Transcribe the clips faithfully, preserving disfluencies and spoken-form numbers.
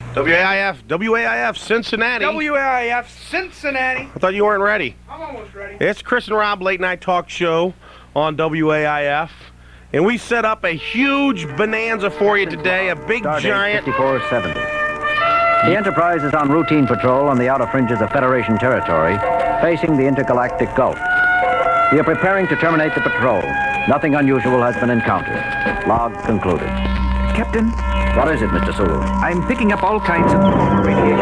W A I F, W A I F, Cincinnati. W A I F, Cincinnati. I thought you weren't ready. I'm almost ready. It's Chris and Rob Late Night Talk Show on W A I F. And we set up a huge bonanza for you today, a big Stardate giant... fifty-four seventy. The Enterprise is on routine patrol on the outer fringes of Federation territory, facing the intergalactic Gulf. We are preparing to terminate the patrol. Nothing unusual has been encountered. Log concluded. Captain? What is it, Mister Sewell? I'm picking up all kinds of radiation.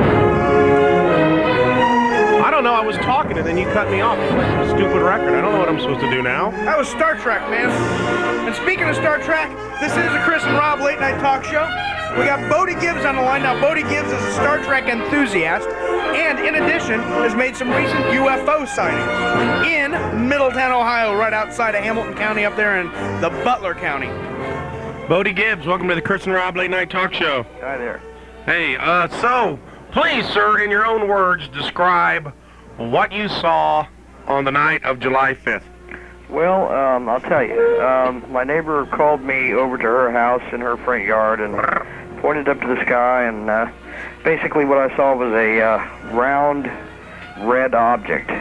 I don't know, I was talking and then you cut me off. It's like some stupid record. I don't know what I'm supposed to do now. That was Star Trek, man. And speaking of Star Trek, this is a Chris and Rob Late Night Talk Show. We got Bodie Gibbs on the line. Now, Bodie Gibbs is a Star Trek enthusiast, and in addition, has made some recent U F O sightings in Middletown, Ohio, right outside of Hamilton County up there in the Butler County. Bodie Gibbs, welcome to the Chris and Rob Late Night Talk Show. Hi there. Hey, uh, so, please, sir, in your own words, describe what you saw on the night of July fifth. Well, um, I'll tell you. Um, my neighbor called me over to her house in her front yard and pointed up to the sky, and uh, basically what I saw was a uh, round red object.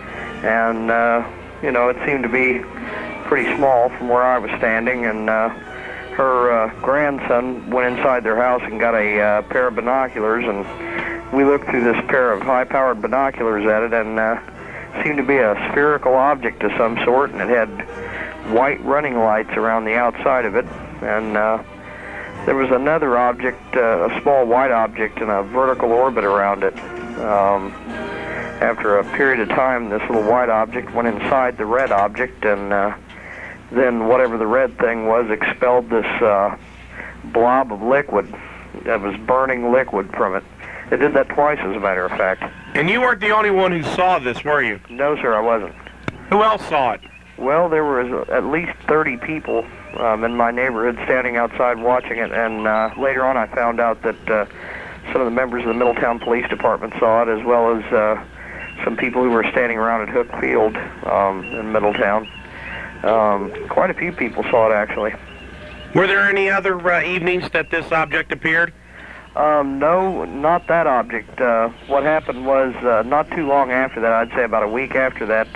And, uh, you know, it seemed to be pretty small from where I was standing, and uh, her uh, grandson went inside their house and got a uh, pair of binoculars, and we looked through this pair of high-powered binoculars at it, and uh, seemed to be a spherical object of some sort, and it had white running lights around the outside of it, and uh, there was another object, uh, a small white object in a vertical orbit around it. Um, after a period of time, this little white object went inside the red object, and uh, then whatever the red thing was expelled this uh, blob of liquid that was burning liquid from it. It did that twice, as a matter of fact. And you weren't the only one who saw this, were you? No, sir, I wasn't. Who else saw it? Well, there was at least thirty people um, in my neighborhood standing outside watching it, and uh, later on I found out that uh, some of the members of the Middletown Police Department saw it, as well as uh, some people who were standing around at Hook Field um, in Middletown. Um, quite a few people saw it, actually. Were there any other uh, evenings that this object appeared? Um, no, not that object. Uh, what happened was, uh, not too long after that, I'd say about a week after that,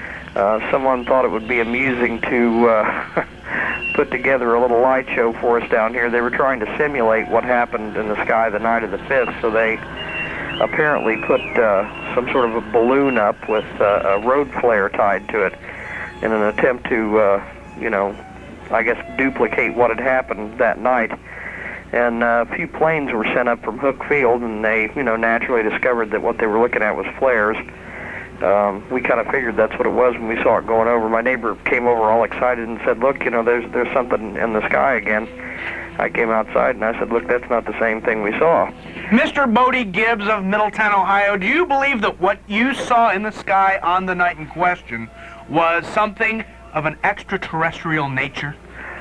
uh, someone thought it would be amusing to uh, put together a little light show for us down here. They were trying to simulate what happened in the sky the night of the fifth, so they apparently put uh, some sort of a balloon up with uh, a road flare tied to it in an attempt to, uh, you know, I guess duplicate what had happened that night. And uh, a few planes were sent up from Hook Field, and they, you know, naturally discovered that what they were looking at was flares. Um, we kind of figured that's what it was when we saw it going over. My neighbor came over all excited and said, look, you know, there's there's something in the sky again. I came outside and I said, look, that's not the same thing we saw. Mister Bodie Gibbs of Middletown, Ohio, do you believe that what you saw in the sky on the night in question was something of an extraterrestrial nature?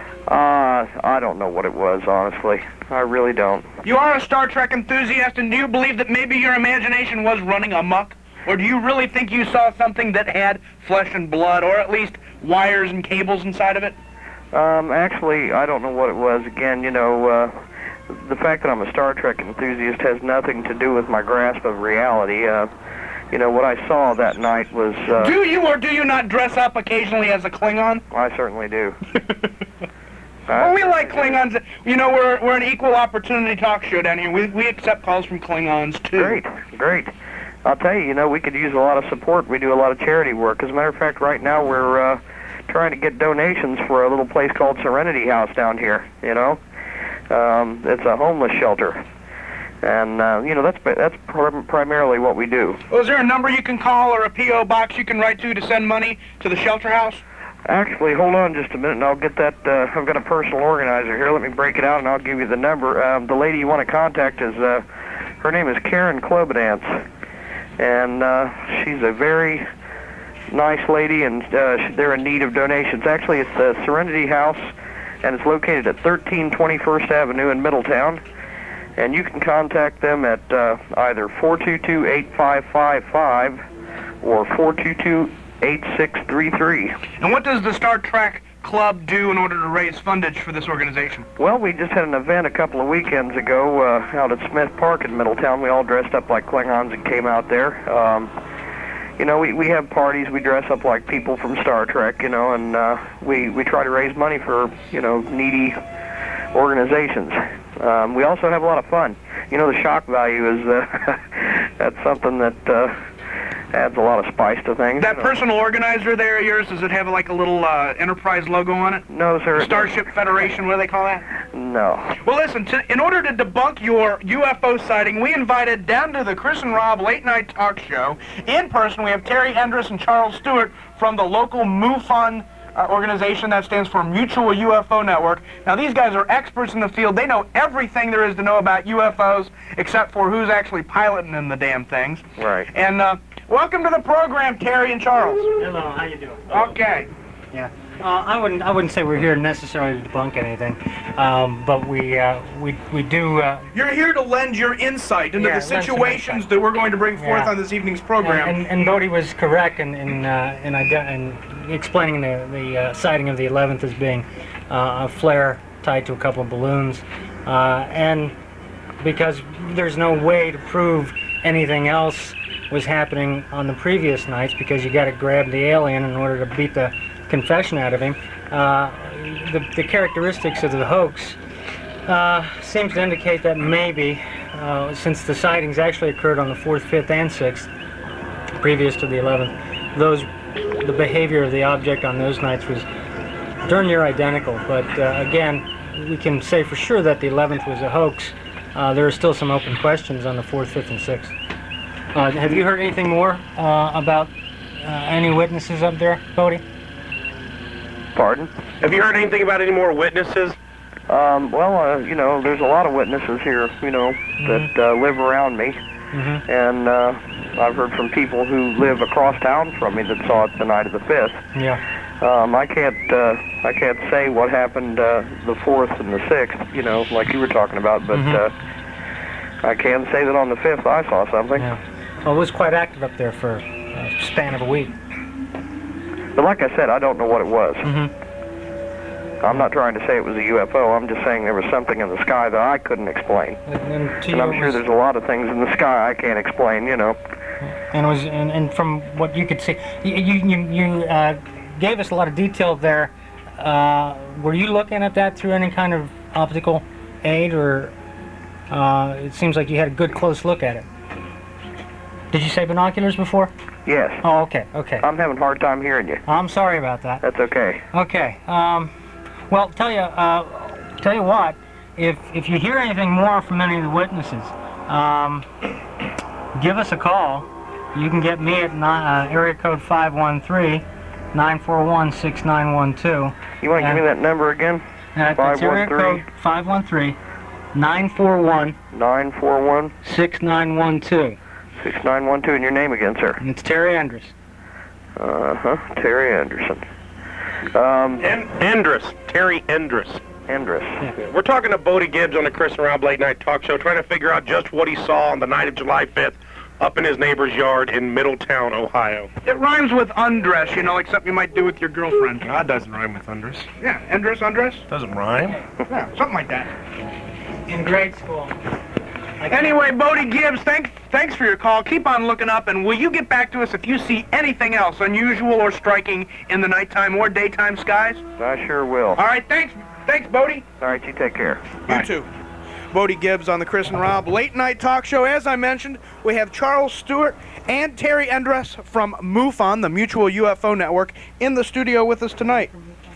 Uh, I don't know what it was, honestly. I really don't. You are a Star Trek enthusiast, and do you believe that maybe your imagination was running amok? Or do you really think you saw something that had flesh and blood, or at least wires and cables inside of it? Um, actually, I don't know what it was. Again, you know, uh, the fact that I'm a Star Trek enthusiast has nothing to do with my grasp of reality. Uh, you know, what I saw that night was... Uh, do you or do you not dress up occasionally as a Klingon? I certainly do. Well, we like Klingons. You know, we're we're an equal opportunity talk show down here. We we accept calls from Klingons too. Great, great. I'll tell you, you know, we could use a lot of support. We do a lot of charity work. As a matter of fact, right now we're uh, trying to get donations for a little place called Serenity House down here. You know, um, it's a homeless shelter, and uh, you know that's that's prim primarily what we do. Well, is there a number you can call or a P O box you can write to to send money to the shelter house? Actually, hold on just a minute, and I'll get that. Uh, I've got a personal organizer here. Let me break it out, and I'll give you the number. Um, the lady you want to contact is, uh, her name is Karen Klobadance, and uh, she's a very nice lady, and uh, they're in need of donations. Actually, it's the Serenity House, and it's located at thirteen twenty-first Avenue in Middletown, and you can contact them at uh, either four two two, eight five five five or four two two, eight six three three. And what does the Star Trek club do in order to raise fundage for this organization? Well, we just had an event a couple of weekends ago uh, out at Smith Park in Middletown. We all dressed up like Klingons and came out there. Um, you know, we, we have parties. We dress up like people from Star Trek, you know, and uh, we, we try to raise money for, you know, needy organizations. Um, we also have a lot of fun. You know, the shock value is uh, that's something that uh, adds a lot of spice to things. That you know. personal organizer there of yours, does it have like a little uh, Enterprise logo on it? No, sir. Starship Federation, what do they call that? No. Well, listen, to, in order to debunk your U F O sighting, we invited down to the Chris and Rob Late Night Talk Show. In person, we have Terry Endress and Charles Stewart from the local MUFON uh, organization that stands for Mutual U F O Network. Now, these guys are experts in the field. They know everything there is to know about U F Os, except for who's actually piloting them, the damn things. Right. And uh, welcome to the program, Terry and Charles. Hello, how you doing? Okay. Yeah. Uh, I wouldn't. I wouldn't say we're here necessarily to debunk anything, um, but we uh, we we do. Uh, You're here to lend your insight into Yeah, the lend some situations insight. that we're going to bring forth Yeah. on this evening's program. And, and Bodie was correct in in uh, in, ide- in explaining the the uh, sighting of the eleventh as being uh, a flare tied to a couple of balloons, uh, and because there's no way to prove anything else was happening on the previous nights, because you got to grab the alien in order to beat the confession out of him. Uh, the, the characteristics of the hoax uh, seems to indicate that maybe, uh, since the sightings actually occurred on the fourth, fifth, and sixth, previous to the eleventh, those the behavior of the object on those nights was darn near identical. But uh, again, we can say for sure that the eleventh was a hoax. Uh, there are still some open questions on the fourth, fifth, and sixth. Uh, have you heard anything more uh, about uh, any witnesses up there, Bodie? Pardon? Have you heard anything about any more witnesses? Um, well, uh, you know, there's a lot of witnesses here, you know, that uh, live around me. Mm-hmm. And uh, I've heard from people who live across town from me that saw it the night of the fifth. Yeah. Um, I can't, uh, I can't say what happened uh, the fourth and the sixth, you know, like you were talking about, but Mhm. uh, I can say that on the fifth I saw something. Yeah. Well, it was quite active up there for a span of a week. But like I said, I don't know what it was. Mm-hmm. I'm not trying to say it was a U F O. I'm just saying there was something in the sky that I couldn't explain. And, and, to And you I'm it sure was- there's a lot of things in the sky I can't explain, you know. And it was, and, and from what you could see, you you you, you uh, gave us a lot of detail there. Uh, were you looking at that through any kind of optical aid, or uh, it seems like you had a good close look at it? Did you say binoculars before? Yes. Oh, okay, okay. I'm having a hard time hearing you. I'm sorry about that. That's okay. Okay. Um, well, tell you, uh, tell you what. If if you hear anything more from any of the witnesses, um, give us a call. You can get me at nine, uh, area code five one three, nine four one, six nine one two. You want to give And- me that number again? Uh, that's area code five one three, nine four one, nine four one, six nine one two. six nine one two, and your name again, sir? And it's Terry Endress. Uh-huh, Terry Anderson. Um, En- Endress. Terry Endress. Endress. We're talking to Bodie Gibbs on the Chris and Rob Late Night Talk Show, trying to figure out just what he saw on the night of July fifth up in his neighbor's yard in Middletown, Ohio. It rhymes with undress, you know, like something you might do with your girlfriend. God, doesn't rhyme with undress. Yeah, undress, undress. Doesn't rhyme. Yeah, something like that. In grade school. Anyway, Bodie Gibbs, thanks, thanks for your call. Keep on looking up, and will you get back to us if you see anything else unusual or striking in the nighttime or daytime skies? I sure will. All right, thanks, thanks, Bodie. All right, you take care. You too. Bodie Gibbs on the Chris and Rob Late Night Talk Show. As I mentioned, we have Charles Stewart and Terry Endress from MUFON, the Mutual U F O Network, in the studio with us tonight.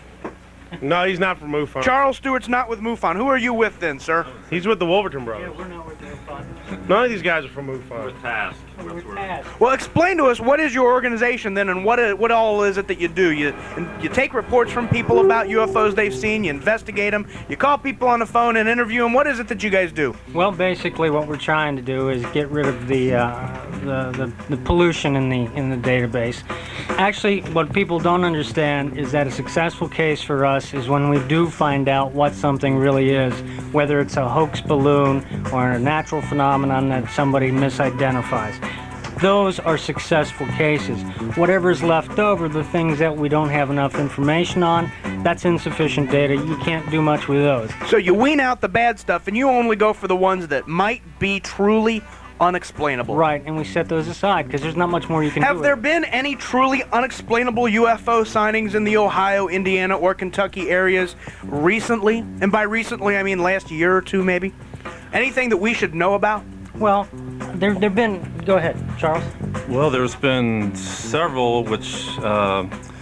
No, he's not from MUFON. Charles Stewart's not with MUFON. Who are you with then, sir? He's with the Wolverton Brothers. We're not with MUFON. None of these guys are from MUFON. We're tasked. Well, explain to us, what is your organization then, and what is, what all is it that you do? You you take reports from people about U F Os they've seen, you investigate them, you call people on the phone and interview them. What is it that you guys do? Well, basically, what we're trying to do is get rid of the uh, the, the the pollution in the in the database. Actually, what people don't understand is that a successful case for us is when we do find out what something really is, whether it's a hoax balloon or a natural phenomenon that somebody misidentifies. those are successful cases. Whatever's left over, the things that we don't have enough information on, that's insufficient data. You can't do much with those. So you wean out the bad stuff, and you only go for the ones that might be truly unexplainable. Right, and we set those aside because there's not much more you can do. Have there been any truly unexplainable U F O sightings in the Ohio, Indiana, or Kentucky areas recently? And by recently, I mean last year or two, maybe? Anything that we should know about? Well, there there've been. Go ahead, Charles. Well, there's been several, which uh,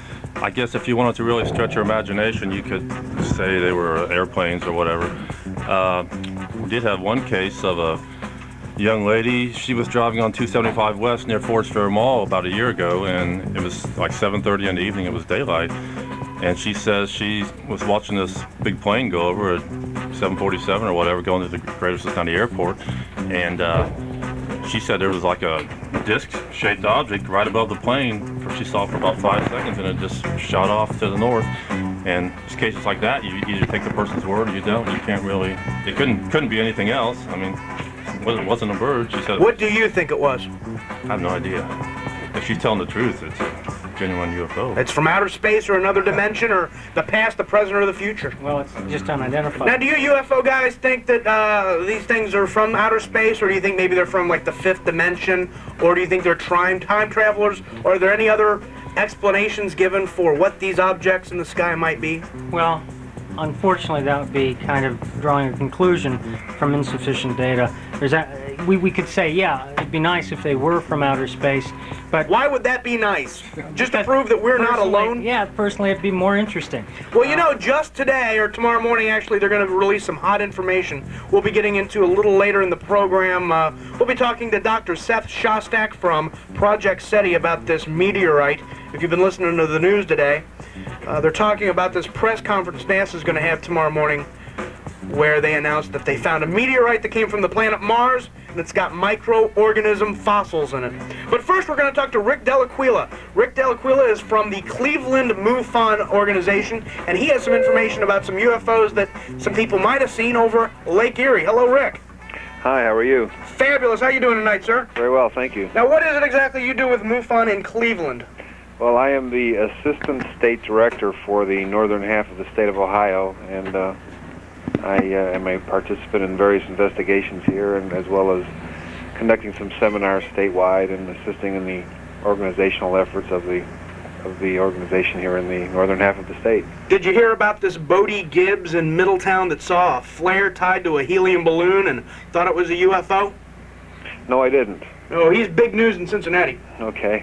I guess if you wanted to really stretch your imagination, you could say they were airplanes or whatever. Uh, we did have one case of a young lady. She was driving on two seventy-five West near Forest Fair Mall about a year ago, and it was like seven thirty in the evening. It was daylight, and she says she was watching this big plane go over at seven forty-seven or whatever, going to the Greater Cincinnati Airport, and uh, she said there was like a disc-shaped object right above the plane. She saw for about five seconds, and it just shot off to the north. And in cases like that, you either take the person's word or you don't. You can't really. It couldn't couldn't be anything else. I mean, it wasn't a bird. She said. What do you think it was? I have no idea. If she's telling the truth, it's a genuine U F O. It's from outer space or another dimension or the past, the present, or the future. Well, it's just unidentified. Now, do you U F O guys think that uh, these things are from outer space, or do you think maybe they're from like the fifth dimension, or do you think they're time time travelers, or are there any other explanations given for what these objects in the sky might be? Well, unfortunately, that would be kind of drawing a conclusion from insufficient data. There's a, we, we could say, yeah, it'd be nice if they were from outer space, but... Why would that be nice? Just to prove that we're not alone? Yeah, personally, it'd be more interesting. Well, you know, just today, or tomorrow morning, actually, they're going to release some hot information we'll be getting into a little later in the program. Uh, we'll be talking to Doctor Seth Shostak from Project SETI about this meteorite. If you've been listening to the news today, uh, they're talking about this press conference NASA's going to have tomorrow morning, where they announced that they found a meteorite that came from the planet Mars, and it's got microorganism fossils in it. But first, we're going to talk to Rick Delaquila. Rick Delaquila is from the Cleveland MUFON organization, and he has some information about some U F Os that some people might have seen over Lake Erie. Hello, Rick. Hi, how are you? Fabulous. How are you doing tonight, sir? Very well, thank you. Now, what is it exactly you do with MUFON in Cleveland? Well, I am the Assistant State Director for the northern half of the state of Ohio, and uh, I uh, am a participant in various investigations here, and as well as conducting some seminars statewide and assisting in the organizational efforts of the of the organization here in the northern half of the state. Did you hear about this Bodie Gibbs in Middletown that saw a flare tied to a helium balloon and thought it was a U F O? No, I didn't. Oh, he's big news in Cincinnati. Okay.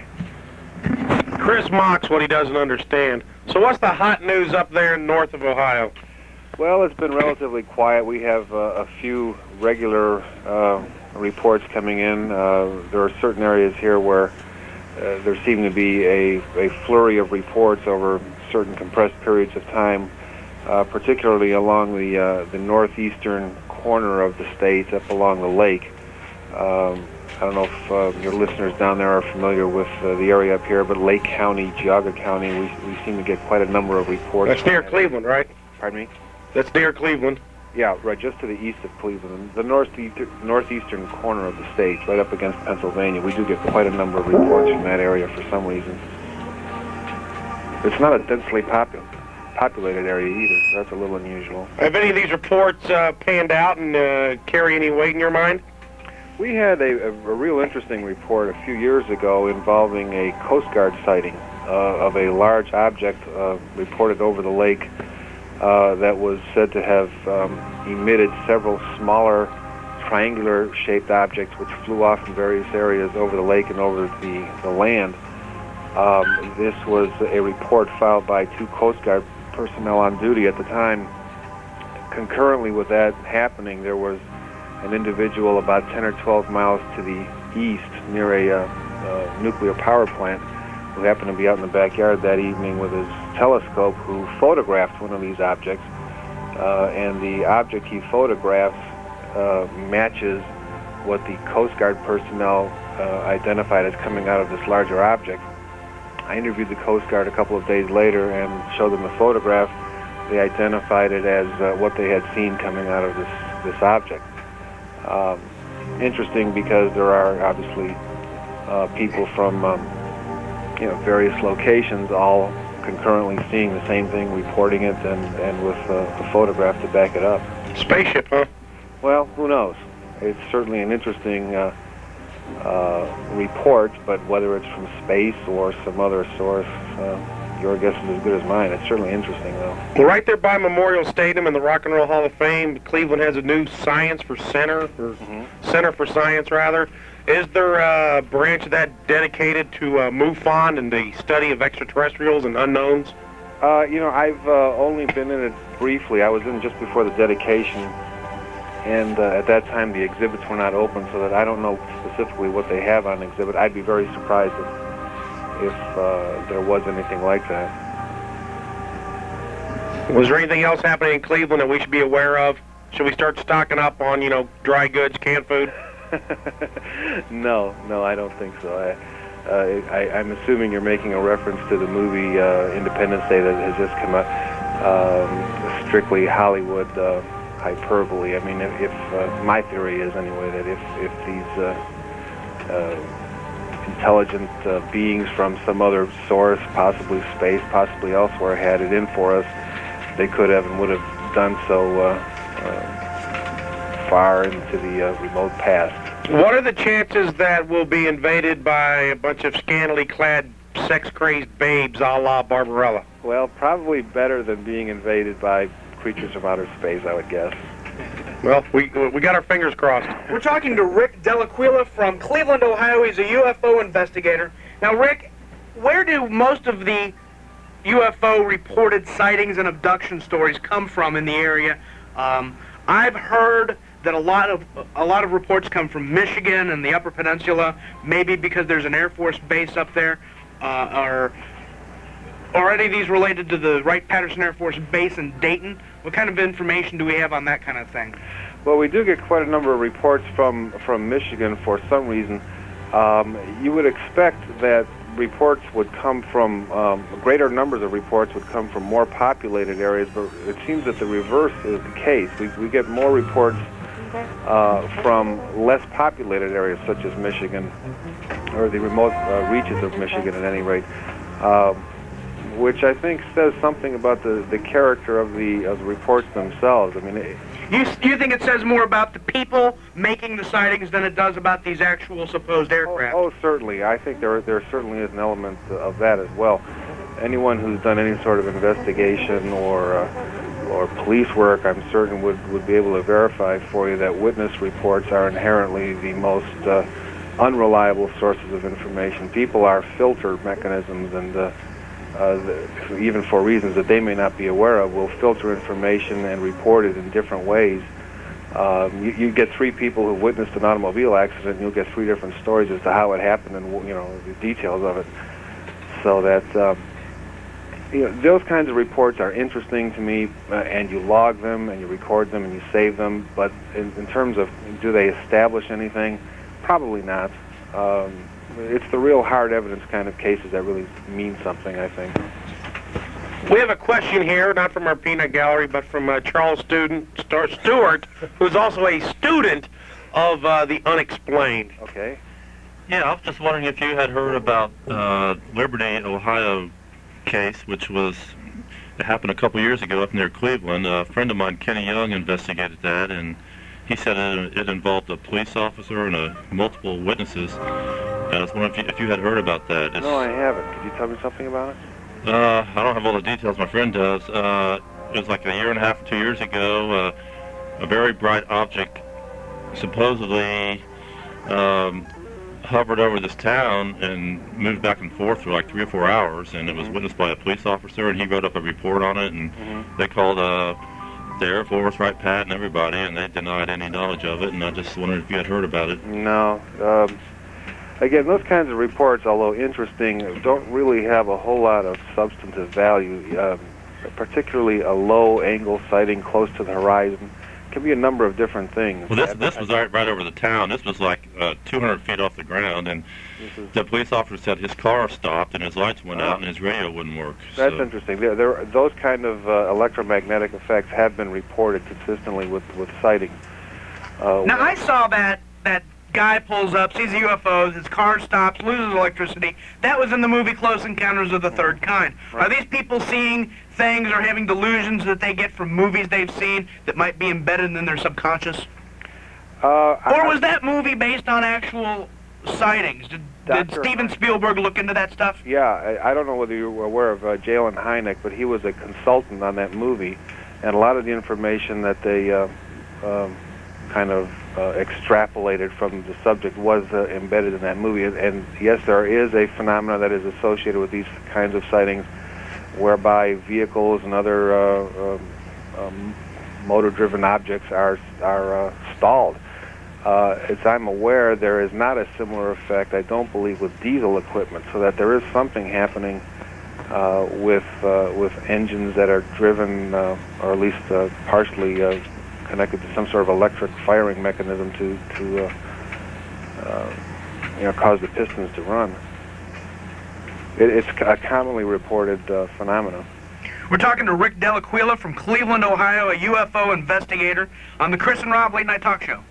Chris mocks what he doesn't understand. So what's the hot news up there north of Ohio? Well, it's been relatively quiet. We have uh, a few regular uh, reports coming in. Uh, there are certain areas here where uh, there seem to be a, a flurry of reports over certain compressed periods of time, uh, particularly along the uh, the northeastern corner of the state, up along the lake. Um, I don't know if uh, your listeners down there are familiar with uh, the area up here, but Lake County, Geauga County, we, we seem to get quite a number of reports. That's near Cleveland, right? Pardon me? That's near Cleveland. Yeah, right, just to the east of Cleveland, the northeast, northeastern corner of the state, right up against Pennsylvania. We do get quite a number of reports from that area for some reason. It's not a densely popul populated area either, so that's a little unusual. Have any of these reports uh, panned out and uh, carry any weight in your mind? We had a, a, a real interesting report a few years ago involving a Coast Guard sighting uh, of a large object uh, reported over the lake uh, that was said to have um, emitted several smaller triangular-shaped objects which flew off in various areas over the lake and over the, the land. Um, this was a report filed by two Coast Guard personnel on duty at the time. Concurrently with that happening, there was an individual about ten or twelve miles to the east near a uh, uh, nuclear power plant who happened to be out in the backyard that evening with his telescope who photographed one of these objects. Uh, and the object he photographs uh, matches what the Coast Guard personnel uh, identified as coming out of this larger object. I interviewed the Coast Guard a couple of days later and showed them the photograph. They identified it as uh, what they had seen coming out of this, this object. Um, interesting because there are obviously uh, people from um, you know various locations all concurrently seeing the same thing, reporting it, and, and with uh, a photograph to back it up. Spaceship, huh? Well, who knows? It's certainly an interesting uh, uh, report, but whether it's from space or some other source, uh, your guess is as good as mine. It's certainly interesting, though. Well, right there by Memorial Stadium in the Rock and Roll Hall of Fame, Cleveland has a new Science for Center, or mm-hmm. Center for Science, rather. Is there a branch of that dedicated to uh, MUFON and the study of extraterrestrials and unknowns? Uh, you know, I've uh, only been in it briefly. I was in just before the dedication, and uh, at that time the exhibits were not open, so that I don't know specifically what they have on exhibit. I'd be very surprised if, if uh, there was anything like that. Was there anything else happening in Cleveland that we should be aware of? Should we start stocking up on, you know, dry goods, canned food? no, no, I don't think so. I, uh, I, I'm assuming you're making a reference to the movie uh, Independence Day that has just come out. Um, strictly Hollywood uh, hyperbole. I mean, if, if uh, my theory is anyway that if if these uh, uh, intelligent uh, beings from some other source, possibly space, possibly elsewhere, had it in for us, they could have and would have done so uh, uh, far into the uh, remote past. What are the chances that we'll be invaded by a bunch of scantily clad, sex-crazed babes a la Barbarella? Well, probably better than being invaded by creatures from outer space, I would guess. Well, we we got our fingers crossed. We're talking to Rick Delaquila from Cleveland, Ohio. He's a U F O investigator. Now, Rick, where do most of the U F O reported sightings and abduction stories come from in the area? Um, I've heard that a lot of a lot of reports come from Michigan and the Upper Peninsula, maybe because there's an Air Force base up there. Uh, are are any of these related to the Wright-Patterson Air Force Base in Dayton? What kind of information do we have on that kind of thing? Well, we do get quite a number of reports from from Michigan for some reason. Um, you would expect that reports would come from, um, greater numbers of reports would come from more populated areas, but it seems that the reverse is the case. We, we get more reports uh, from less populated areas, such as Michigan, or the remote uh, reaches of Michigan at any rate, uh, which I think says something about the, the character of the, of the reports themselves. I mean, it, You, you think it says more about the people making the sightings than it does about these actual supposed aircraft? Oh, oh, certainly. I think there there certainly is an element of that as well. Anyone who's done any sort of investigation or uh, or police work, I'm certain would, would be able to verify for you that witness reports are inherently the most uh, unreliable sources of information. People are filter mechanisms, and uh, Uh, the, even for reasons that they may not be aware of, will filter information and report it in different ways. Um, you, you get three people who witnessed an automobile accident, and you'll get three different stories as to how it happened and, you know, the details of it. So that, um, you know, those kinds of reports are interesting to me, uh, and you log them, and you record them, and you save them. But in, in terms of, do they establish anything? Probably not. Um, It's the real hard evidence kind of cases that really mean something, I think. We have a question here, not from our peanut gallery, but from uh, Charles Student, Star Stewart, who's also a student of uh, the unexplained. Okay. Yeah, I was just wondering if you had heard about uh, Liberty, Ohio case, which was, it happened a couple years ago up near Cleveland. A friend of mine, Kenny Young, investigated that, and he said it, it involved a police officer and a, multiple witnesses. I was wondering if you, if you had heard about that. It's, no, I haven't. Could you tell me something about it? Uh, I don't have all the details. My friend does. Uh, it was like a year and a half or two years ago. Uh, a very bright object supposedly um, hovered over this town and moved back and forth for like three or four hours, and it was witnessed by a police officer, and he wrote up a report on it, and mm-hmm. they called uh, the Air Force, Wright Pat, and everybody, and they denied any knowledge of it, and I just wondered if you had heard about it. No. Um, again, those kinds of reports, although interesting, don't really have a whole lot of substantive value, um, particularly a low-angle sighting close to the horizon. Can be a number of different things. Well, this this was right, right over the town. This was like uh, two hundred feet off the ground, and the police officer said his car stopped and his lights went out and his radio wouldn't work. That's so. interesting. There, there, those kind of uh, electromagnetic effects have been reported consistently with with sightings. Uh, now I saw that that guy pulls up, sees a U F O, his car stops, loses electricity. That was in the movie Close Encounters of the Third Kind. Right. Are these people seeing things or having delusions that they get from movies they've seen that might be embedded in their subconscious? Uh, or I, was that movie based on actual sightings? Did, did Steven Spielberg look into that stuff? Yeah, I, I don't know whether you were aware of uh, Jalen Hynek, but he was a consultant on that movie, and a lot of the information that they uh, um, kind of uh, extrapolated from the subject was uh, embedded in that movie. And, and yes, there is a phenomenon that is associated with these kinds of sightings, whereby vehicles and other uh, um, um, motor-driven objects are are uh, stalled. Uh, as I'm aware, there is not a similar effect, I don't believe, with diesel equipment, so that there is something happening uh, with uh, with engines that are driven, uh, or at least uh, partially uh, connected to some sort of electric firing mechanism to to uh, uh, you know cause the pistons to run. It, it's a commonly reported uh, phenomenon. We're talking to Rick Delaquila from Cleveland, Ohio, a U F O investigator, on the Chris and Rob Late Night Talk Show.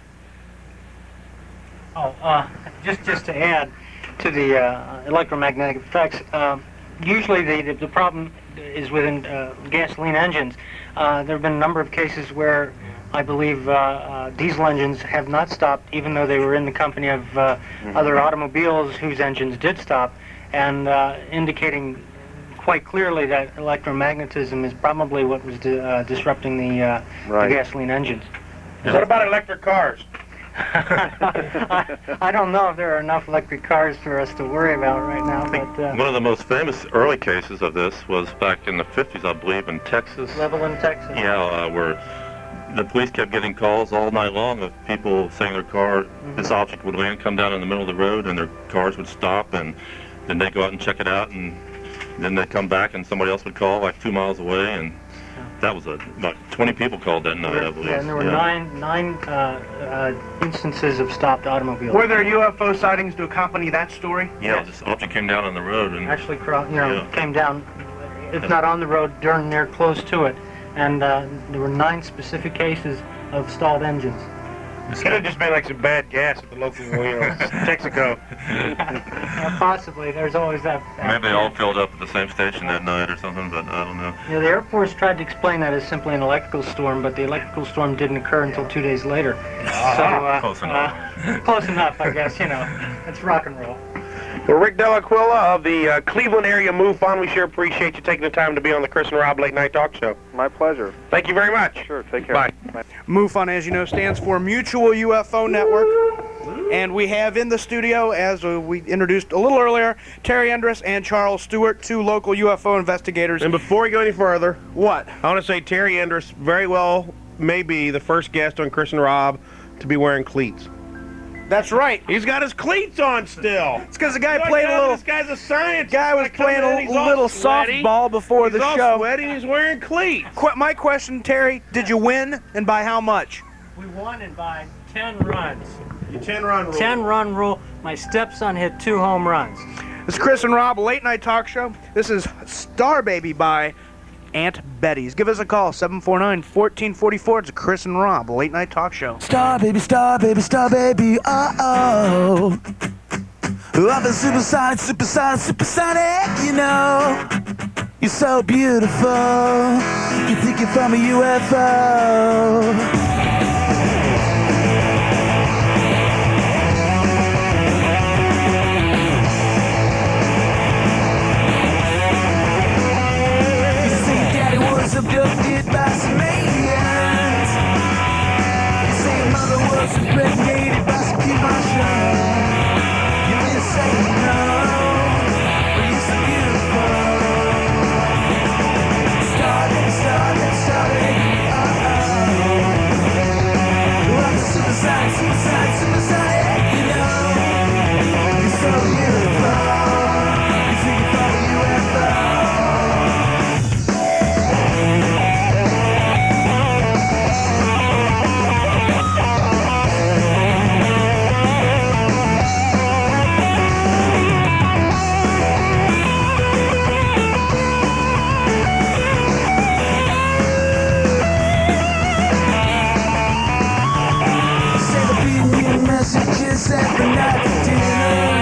Oh, uh, just just to add to the uh, electromagnetic effects, uh, usually the, the the problem is within uh, gasoline engines. Uh, there have been a number of cases where I believe uh, uh, diesel engines have not stopped, even though they were in the company of uh, mm-hmm. other automobiles whose engines did stop, and uh, indicating quite clearly that electromagnetism is probably what was di uh, disrupting the, uh, right. the gasoline engines. What about electric cars? I, I don't know if there are enough electric cars for us to worry about right now, but... Uh, One of the most famous early cases of this was back in the fifties, I believe, in Texas. Levelland, Texas. Yeah, uh, where the police kept getting calls all night long of people saying their car, mm-hmm. this object would land, come down in the middle of the road, and their cars would stop, and then they'd go out and check it out, and then they'd come back, and somebody else would call, like two miles away, and that was a, about twenty people called that night, I believe. Yeah, and there were yeah. nine, nine uh, uh, instances of stopped automobiles. Were there U F O sightings to accompany that story? Yeah, this object came down on the road. And actually, you know, yeah. came down, if not on the road, darn near close to it. And uh, there were nine specific cases of stalled engines. It could have just been like some bad gas at the local, you know, Texaco. Yeah, possibly. There's always that. that Maybe they all filled up at the same station that night or something, but I don't know. Yeah, the Air Force tried to explain that as simply an electrical storm, but the electrical storm didn't occur until two days later. Uh, so, uh, close enough. Uh, close enough, I guess. You know, it's rock and roll. Well, Rick Delaquila of the uh, Cleveland area MUFON, we sure appreciate you taking the time to be on the Chris and Rob Late Night Talk Show. My pleasure. Thank you very much. Sure, take care. Bye. Bye. MUFON, as you know, stands for Mutual U F O Network. And we have in the studio, as uh, we introduced a little earlier, Terry Endress and Charles Stewart, two local U F O investigators. And before we go any further, what? I want to say Terry Endress very well may be the first guest on Chris and Rob to be wearing cleats. That's right. He's got his cleats on still. It's because the guy Look played out, a little. This guy's a science Guy was playing a little softball before he's the all show. Sweaty, he's wearing cleats. Qu my question, Terry, did you win, and by how much? We won it by ten runs. The ten run rule. ten run rule. My stepson hit two home runs. This is Chris and Rob, Late Night Talk Show. This is Star Baby by Aunt Betty's. Give us a call, seven four nine, one four four four. It's a Chris and Rob Late Night Talk Show. Star baby, star baby, star baby, uh-oh. I'm a supersonic, supersonic, supersonic, you know. You're so beautiful. You think you're from a U F O. Abducted by some aliens. You say your mother was impregnated by some Martian. You may say no, but you're so beautiful. Started, started, started, uh-oh. Well, I'm a suicide, suicide, suicide, you know. You're so beautiful. You think you're from a U F O. every night for dinner.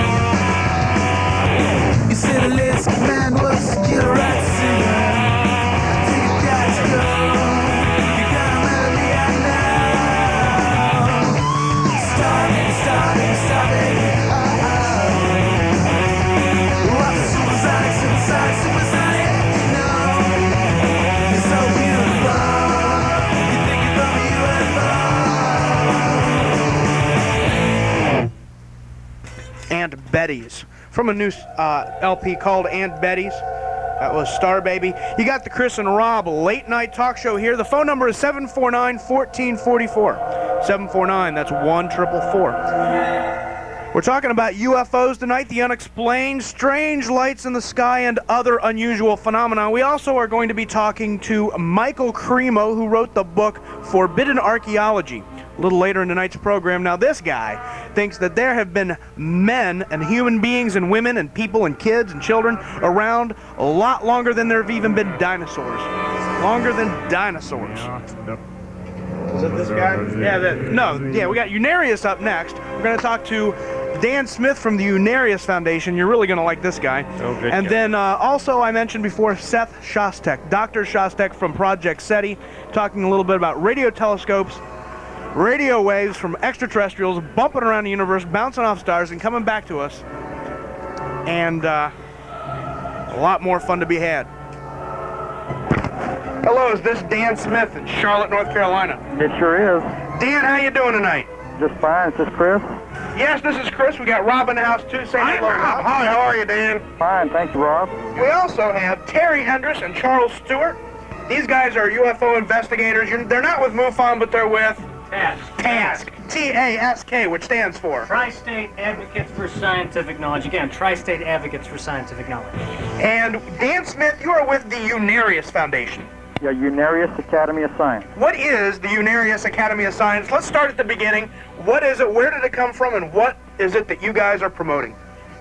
You said a less man was your right singer. I think you got to go. You got a melody I know. Stop it, stop it, stop it. Oh, oh. What the supersonic, supersonic, supersonic. You know, you're so beautiful. You think you're from a U F O. Aunt Betty's from a new uh, L P called Aunt Betty's. That was Star Baby. You got the Chris and Rob late night talk show here. The phone number is seven four nine, one four four four. seven four nine, that's one triple four. We're talking about U F Os tonight, the unexplained, strange lights in the sky, and other unusual phenomena. We also are going to be talking to Michael Cremo, who wrote the book Forbidden Archaeology, a little later in tonight's program. Now, this guy thinks that there have been men and human beings and women and people and kids and children around a lot longer than there have even been dinosaurs. Longer than dinosaurs. Is it this guy? Yeah, that, no, yeah, we got Unarius up next. We're going to talk to Dan Smith from the Unarius Foundation. You're really going to like this guy. Oh, good and guy. then uh, also I mentioned before Seth Shostak, Doctor Shostak from Project SETI, talking a little bit about radio telescopes, radio waves from extraterrestrials bumping around the universe, bouncing off stars, and coming back to us. And uh, a lot more fun to be had. Hello, is this Dan Smith in Charlotte, North Carolina? It sure is. Dan, how you doing tonight? Just fine. Is this Chris? Yes, this is Chris. We got Rob in the house too. Say Hi, hello, Rob. Hi, how are you, Dan? Fine, thank you, Rob. We also have Terry Hendricks and Charles Stewart. These guys are U F O investigators. You're, they're not with MUFON, but they're with Task. TASK. T A S K, which stands for? Tri-State Advocates for Scientific Knowledge. Again, Tri-State Advocates for Scientific Knowledge. And Dan Smith, you are with the Unarius Foundation. Yeah, Unarius Academy of Science. What is the Unarius Academy of Science? Let's start at the beginning. What is it? Where did it come from? And what is it that you guys are promoting?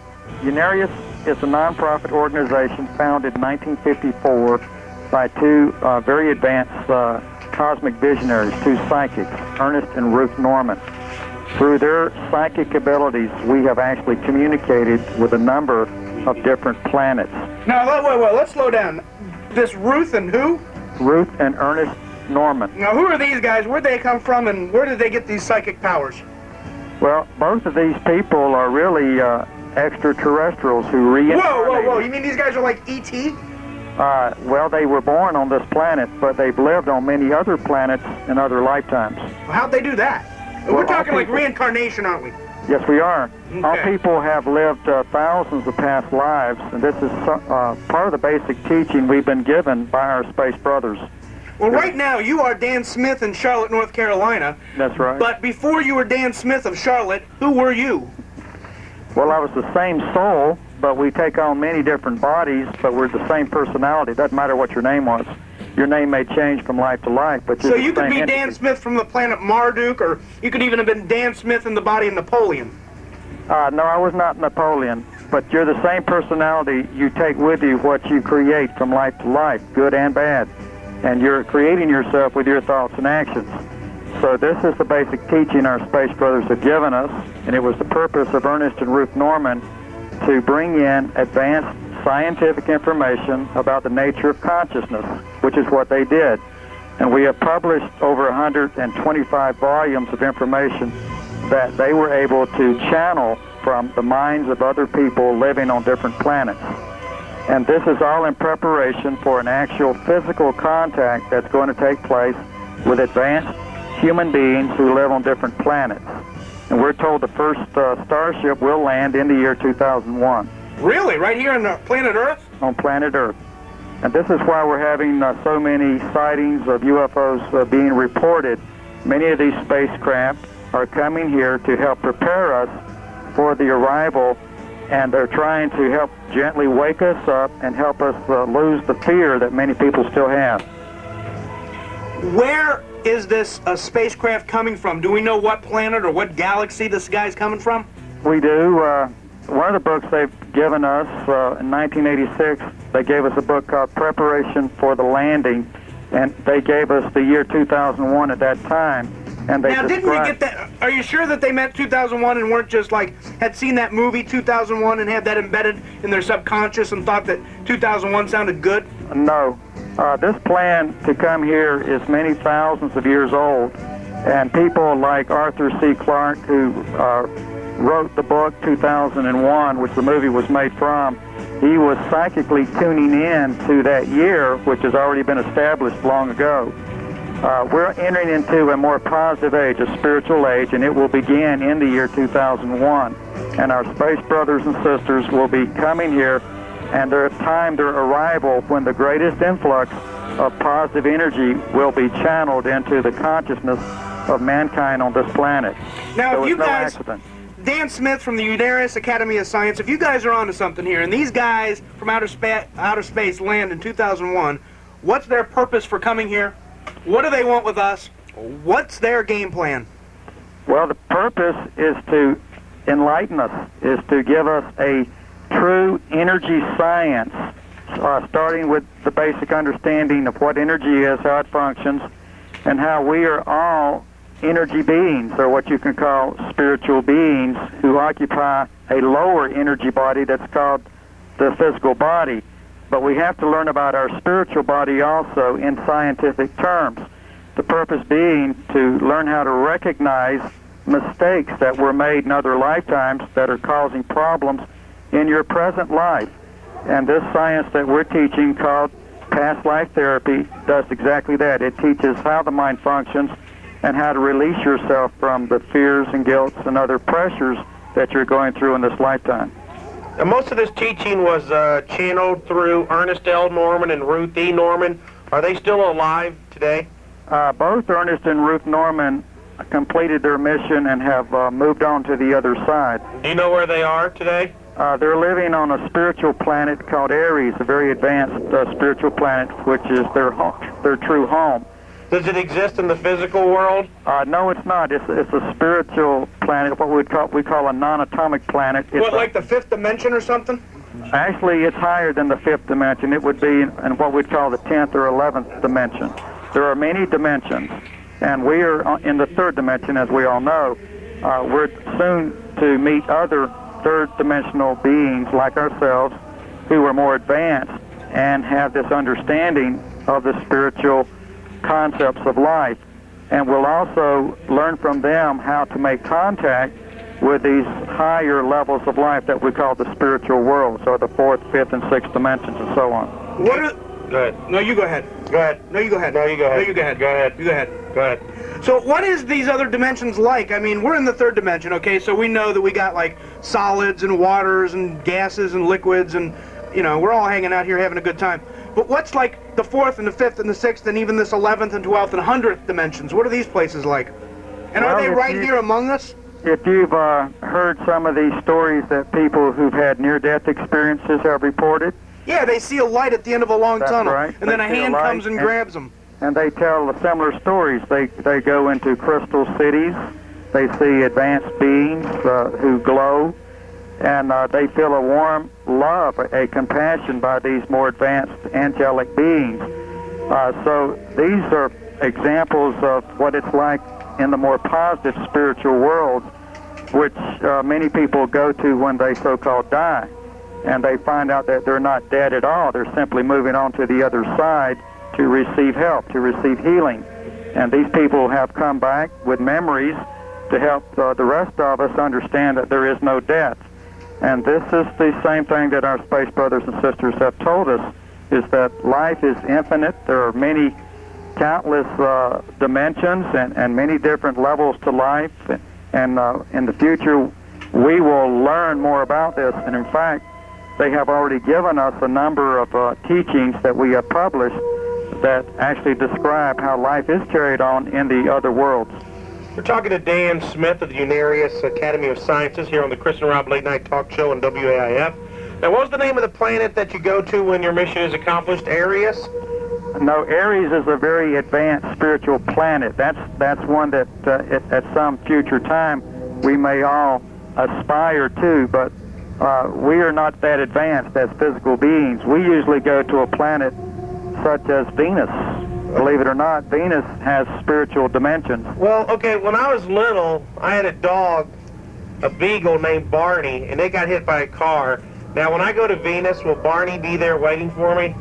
Unarius is a nonprofit organization founded in nineteen fifty-four by two uh, very advanced uh, cosmic visionaries, two psychics, Ernest and Ruth Norman. Through their psychic abilities, we have actually communicated with a number of different planets. Now, wait, wait, wait, let's slow down. This Ruth and who? Ruth and Ernest Norman. Now, who are these guys? Where'd they come from, and where did they get these psychic powers? Well, both of these people are really uh, extraterrestrials who reincarnated. Whoa, whoa, whoa. You mean these guys are like E T? Uh, well, they were born on this planet, but they've lived on many other planets in other lifetimes. Well, how'd they do that? Well, We're talking all like people- reincarnation, aren't we? Yes, we are. Okay. All people have lived uh, thousands of past lives, and this is uh, part of the basic teaching we've been given by our space brothers. Well, right now, you are Dan Smith in Charlotte, North Carolina. That's right. But before you were Dan Smith of Charlotte, who were you? Well, I was the same soul, but we take on many different bodies, but we're the same personality. Doesn't matter what your name was. Your name may change from life to life, but you're So the you could same be entity. Dan Smith from the planet Marduk, or you could even have been Dan Smith in the body of Napoleon. Uh, no, I was not Napoleon, but you're the same personality. You take with you what you create from life to life, good and bad. And you're creating yourself with your thoughts and actions. So this is the basic teaching our space brothers have given us, and it was the purpose of Ernest and Ruth Norman to bring in advanced scientific information about the nature of consciousness, which is what they did. And we have published over one hundred twenty-five volumes of information that they were able to channel from the minds of other people living on different planets. And this is all in preparation for an actual physical contact that's going to take place with advanced human beings who live on different planets. And we're told the first uh, starship will land in the year two thousand one. Really? Right here on the planet Earth? On planet Earth. And this is why we're having uh, so many sightings of U F Os uh, being reported. Many of these spacecraft are coming here to help prepare us for the arrival, and they're trying to help gently wake us up and help us uh, lose the fear that many people still have. Where is this uh, spacecraft coming from? Do we know what planet or what galaxy this guy's coming from? We do. Uh, one of the books they've given us uh, in nineteen eighty-six, they gave us a book called Preparation for the Landing, and they gave us the year two thousand one at that time. And they now, didn't you describe- get that? Are you sure that they meant two thousand one and weren't just like had seen that movie two thousand one and had that embedded in their subconscious and thought that two thousand one sounded good? No. Uh, this plan to come here is many thousands of years old, and people like Arthur C. Clarke, who uh, wrote the book two thousand one, which the movie was made from, he was psychically tuning in to that year, which has already been established long ago. Uh, we're entering into a more positive age, a spiritual age, and it will begin in the year two thousand one. And our space brothers and sisters will be coming here, and their time, their arrival, when the greatest influx of positive energy will be channeled into the consciousness of mankind on this planet. Now, so if you it's no guys, accident. Dan Smith from the Unarius Academy of Science, if you guys are onto something here, and these guys from outer, spa outer space land in two thousand one, what's their purpose for coming here? What do they want with us? What's their game plan? Well, the purpose is to enlighten us, is to give us a true energy science, uh, starting with the basic understanding of what energy is, how it functions, and how we are all energy beings, or what you can call spiritual beings, who occupy a lower energy body that's called the physical body. But we have to learn about our spiritual body also in scientific terms. The purpose being to learn how to recognize mistakes that were made in other lifetimes that are causing problems in your present life. And this science that we're teaching, called past life therapy, does exactly that. It teaches how the mind functions and how to release yourself from the fears and guilts and other pressures that you're going through in this lifetime. Now, most of this teaching was uh, channeled through Ernest L. Norman and Ruth E. Norman. Are they still alive today? Uh, both Ernest and Ruth Norman completed their mission and have uh, moved on to the other side. Do you know where they are today? Uh, they're living on a spiritual planet called Aries, a very advanced uh, spiritual planet, which is their home, their true home. Does it exist in the physical world? Uh, no, it's not. It's, it's a spiritual planet, what we'd call, we call a non-atomic planet. It's What, like the fifth dimension or something? Actually, it's higher than the fifth dimension. It would be in what we'd call the tenth or eleventh dimension. There are many dimensions, and we are in the third dimension, as we all know. Uh, we're soon to meet other third-dimensional beings like ourselves who are more advanced and have this understanding of the spiritual concepts of life. And we'll also learn from them how to make contact with these higher levels of life that we call the spiritual worlds, or the fourth, fifth, and sixth dimensions, and so on. What are... Go ahead. No, you go ahead. Go ahead. No, you go ahead. No, you go ahead. No, you go ahead. Go ahead. You go ahead. Go ahead. So what is these other dimensions like? I mean, we're in the third dimension, okay? So we know that we got like solids and waters and gases and liquids and, you know, we're all hanging out here having a good time. But what's like the fourth and the fifth and the sixth and even this eleventh and twelfth and hundredth dimensions? What are these places like? And Well, are they if right you- here among us? If you've uh, heard some of these stories that people who've had near-death experiences have reported, Yeah, they see a light at the end of a long That's tunnel, right. and then They a see a hand light comes and and- grabs them. and they tell similar stories. They they go into crystal cities. They see advanced beings uh, who glow, and uh, they feel a warm love, a compassion by these more advanced angelic beings. Uh, so these are examples of what it's like in the more positive spiritual world, which uh, many people go to when they so-called die. And they find out that they're not dead at all. They're simply moving on to the other side to receive help, to receive healing. And these people have come back with memories to help uh, the rest of us understand that there is no death. And this is the same thing that our space brothers and sisters have told us, is that life is infinite. There are many countless uh, dimensions and, and many different levels to life. And uh, in the future, we will learn more about this. And in fact, they have already given us a number of uh, teachings that we have published that actually describe how life is carried on in the other worlds. We're talking to Dan Smith of the Unarius Academy of Sciences here on the Chris and Rob Late Night Talk Show on W A I F. Now, what was the name of the planet that you go to when your mission is accomplished? Aries? No, Aries is a very advanced spiritual planet. That's that's one that uh, at, at some future time we may all aspire to, but uh, we are not that advanced as physical beings. We usually go to a planet such as Venus believe it or not, Venus has spiritual dimensions. Well, okay, when I was little, I had a dog, a beagle named Barney, and they got hit by a car. Now, when I go to Venus, will Barney be there waiting for me?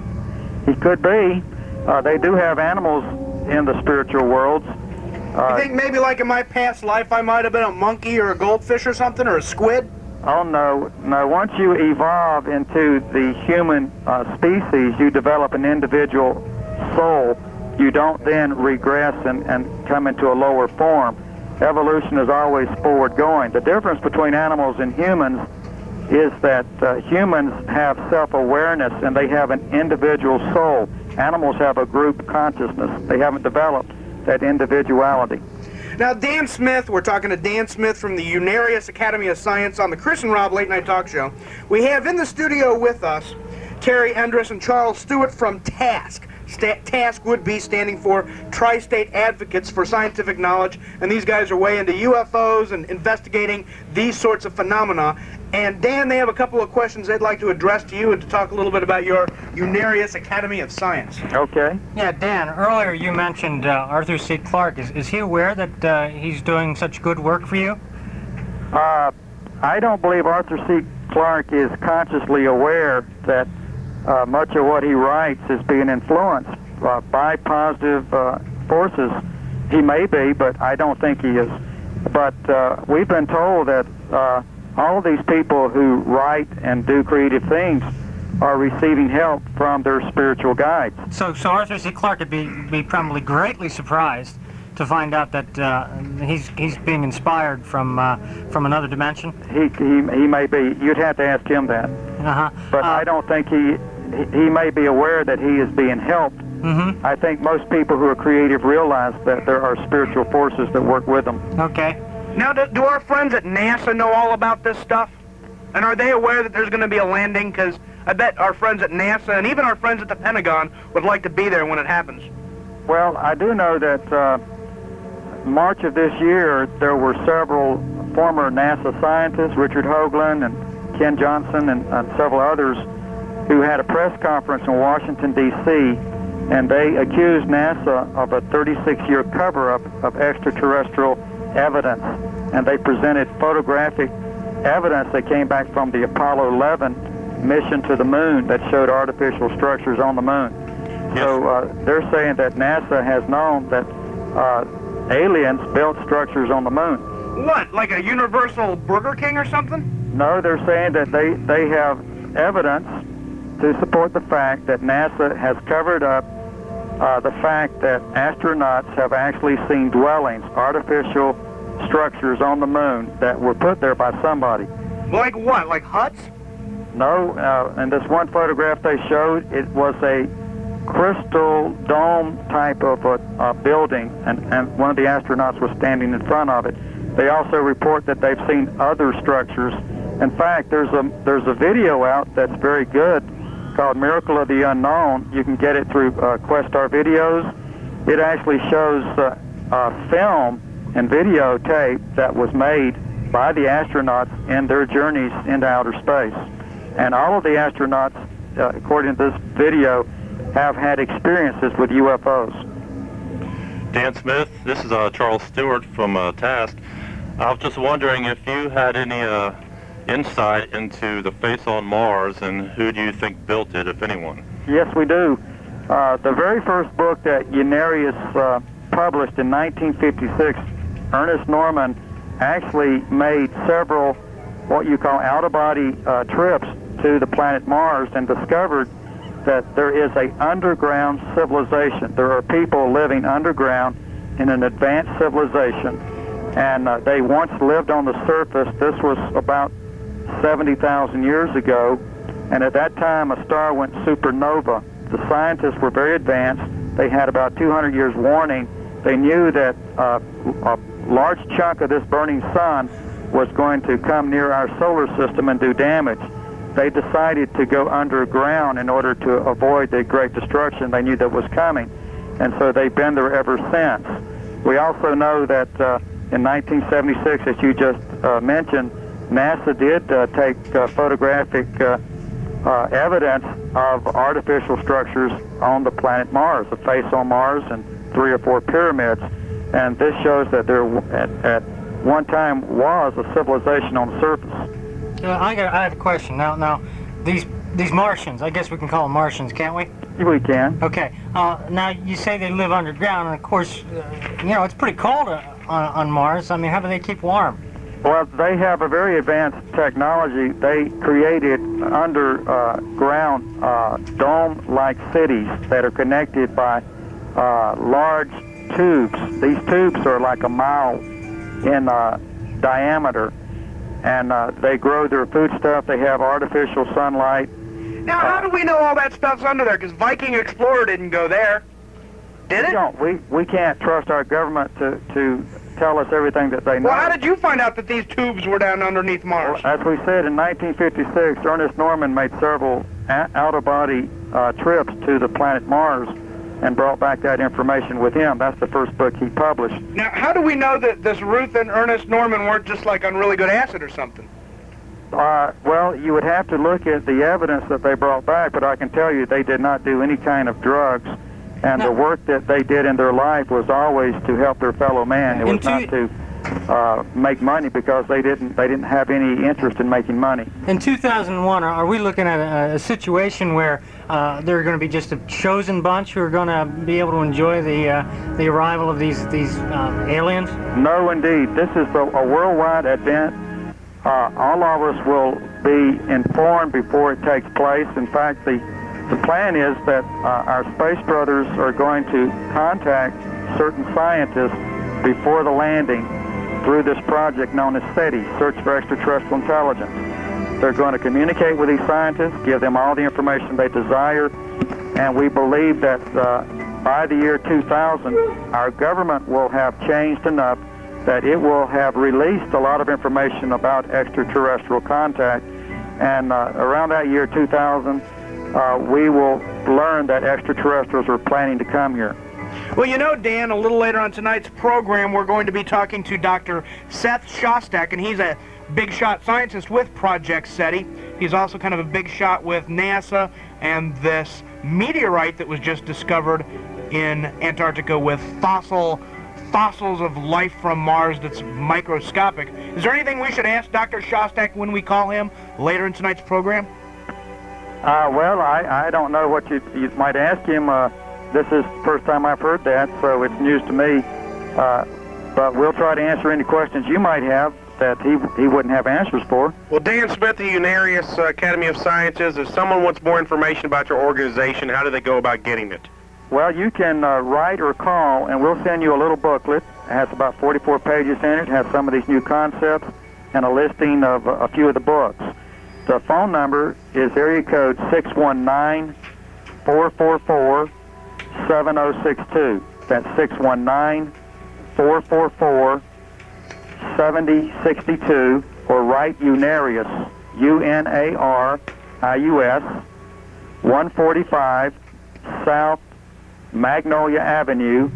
He could be. Uh, they do have animals in the spiritual worlds. Uh, you think maybe like in my past life I might have been a monkey or a goldfish or something, or a squid? Oh, no. No, once you evolve into the human uh, species, you develop an individual soul. You don't then regress and, and come into a lower form. Evolution is always forward-going. The difference between animals and humans is that uh, humans have self-awareness and they have an individual soul. Animals have a group consciousness. They haven't developed that individuality. Now, Dan Smith, we're talking to Dan Smith from the Unarius Academy of Science on the Chris and Rob Late Night Talk Show. We have in the studio with us Terry Endress and Charles Stewart from TASC. Sta TASC would be standing for Tri-State Advocates for Scientific Knowledge, and these guys are way into U F Os and investigating these sorts of phenomena. And Dan, they have a couple of questions they'd like to address to you and to talk a little bit about your Unarius Academy of Science. Okay. Yeah, Dan, earlier you mentioned uh, Arthur C. Clarke. Is, is he aware that uh, he's doing such good work for you? Uh, I don't believe Arthur C. Clarke is consciously aware that uh, much of what he writes is being influenced uh, by positive uh, forces. He may be, but I don't think he is. But uh, we've been told that uh, all of these people who write and do creative things are receiving help from their spiritual guides. So, so Arthur C. Clarke would be, be probably greatly surprised to find out that uh, he's he's being inspired from uh, from another dimension. He, he he may be. You'd have to ask him that. Uh-huh. But uh, I don't think he he may be aware that he is being helped. Mm-hmm. I think most people who are creative realize that there are spiritual forces that work with them. Okay. Now, do, do our friends at NASA know all about this stuff? And are they aware that there's going to be a landing? Because I bet our friends at NASA and even our friends at the Pentagon would like to be there when it happens. Well, I do know that uh, March of this year, there were several former NASA scientists, Richard Hoagland and Ken Johnson and, and several others, who had a press conference in Washington, D C, and they accused NASA of a thirty-six year cover-up of extraterrestrial evidence. And they presented photographic evidence that came back from the Apollo eleven mission to the moon that showed artificial structures on the moon. Yes. So uh, they're saying that NASA has known that uh, aliens built structures on the moon. What, like a universal Burger King or something? No, they're saying that they, they have evidence to support the fact that NASA has covered up uh, the fact that astronauts have actually seen dwellings, artificial structures on the moon that were put there by somebody. Like what, like huts? No, uh, in this one photograph they showed, it was a crystal dome type of a, a building, and, and one of the astronauts was standing in front of it. They also report that they've seen other structures. In fact, there's a there's a video out that's very good called Miracle of the Unknown. You can get it through uh, Questar Videos. It actually shows uh, a film and videotape that was made by the astronauts in their journeys into outer space. And all of the astronauts, uh, according to this video, have had experiences with U F Os. Dan Smith, this is uh, Charles Stewart from uh, TASC. I was just wondering if you had any uh, insight into the face on Mars, and who do you think built it, if anyone? Yes, we do. Uh, the very first book that Unarius uh, published in nineteen fifty-six, Ernest Norman actually made several what you call out-of-body uh, trips to the planet Mars and discovered that there is a underground civilization. There are people living underground in an advanced civilization, and uh, they once lived on the surface. This was about seventy thousand years ago, and at that time a star went supernova. The scientists were very advanced. They had about two hundred years warning. They knew that uh, a large chunk of this burning sun was going to come near our solar system and do damage. They decided to go underground in order to avoid the great destruction they knew that was coming, and so they've been there ever since. We also know that uh, in nineteen seventy-six, as you just uh, mentioned, NASA did uh, take uh, photographic uh, uh, evidence of artificial structures on the planet Mars, a face on Mars and three or four pyramids. And this shows that there at, at one time was a civilization on the surface. Uh, I, got, I have a question. Now, now, these these Martians, I guess we can call them Martians, can't we? We can. Okay. Uh, now, you say they live underground, and of course, uh, you know, it's pretty cold uh, on, on Mars. I mean, how do they keep warm? Well, they have a very advanced technology. They created underground uh, dome-like cities that are connected by uh, large tubes. These tubes are like a mile in uh, diameter, and uh, they grow their foodstuff. They have artificial sunlight. Now, how do we know all that stuff's under there? Because Viking Explorer didn't go there, did it? We don't. We, we can't trust our government to, to tell us everything that they know. Well, how did you find out that these tubes were down underneath Mars? Well, as we said, in nineteen fifty-six, Ernest Norman made several out-of-body uh, trips to the planet Mars and brought back that information with him. That's the first book he published. Now, how do we know that this Ruth and Ernest Norman weren't just like on really good acid or something? Uh, well, you would have to look at the evidence that they brought back, but I can tell you they did not do any kind of drugs, and no. the work that they did in their life was always to help their fellow man. It was Into not to uh, make money, because they didn't they didn't have any interest in making money. In two thousand one, are we looking at a, a situation where uh, there are going to be just a chosen bunch who are going to be able to enjoy the uh, the arrival of these these uh, aliens? No, indeed. This is a, a worldwide event. Uh, all of us will be informed before it takes place. In fact, the the plan is that uh, our space brothers are going to contact certain scientists before the landing through this project known as SETI, Search for Extraterrestrial Intelligence. They're going to communicate with these scientists, give them all the information they desire, and we believe that uh, by the year two thousand, our government will have changed enough that it will have released a lot of information about extraterrestrial contact, and uh, around that year two thousand, uh, we will learn that extraterrestrials are planning to come here. Well, you know, Dan, a little later on tonight's program, we're going to be talking to Doctor Seth Shostak, and he's a big shot scientist with Project SETI. He's also kind of a big shot with NASA and this meteorite that was just discovered in Antarctica with fossil fossils of life from Mars that's microscopic. Is there anything we should ask Doctor Shostak when we call him later in tonight's program? Uh, well, I, I don't know what you, you might ask him. Uh, this is the first time I've heard that, so it's news to me. Uh, but we'll try to answer any questions you might have that he he wouldn't have answers for. Well, Dan Smith, the Unarius uh, Academy of Sciences, if someone wants more information about your organization, how do they go about getting it? Well, you can uh, write or call, and we'll send you a little booklet. It has about forty-four pages in it. It has some of these new concepts and a listing of uh, a few of the books. The phone number is area code six one nine, four four four, seven zero six two. That's six one nine, four four four, seven zero six two, or write Unarius, U N A R I U S, one forty-five South Magnolia Avenue,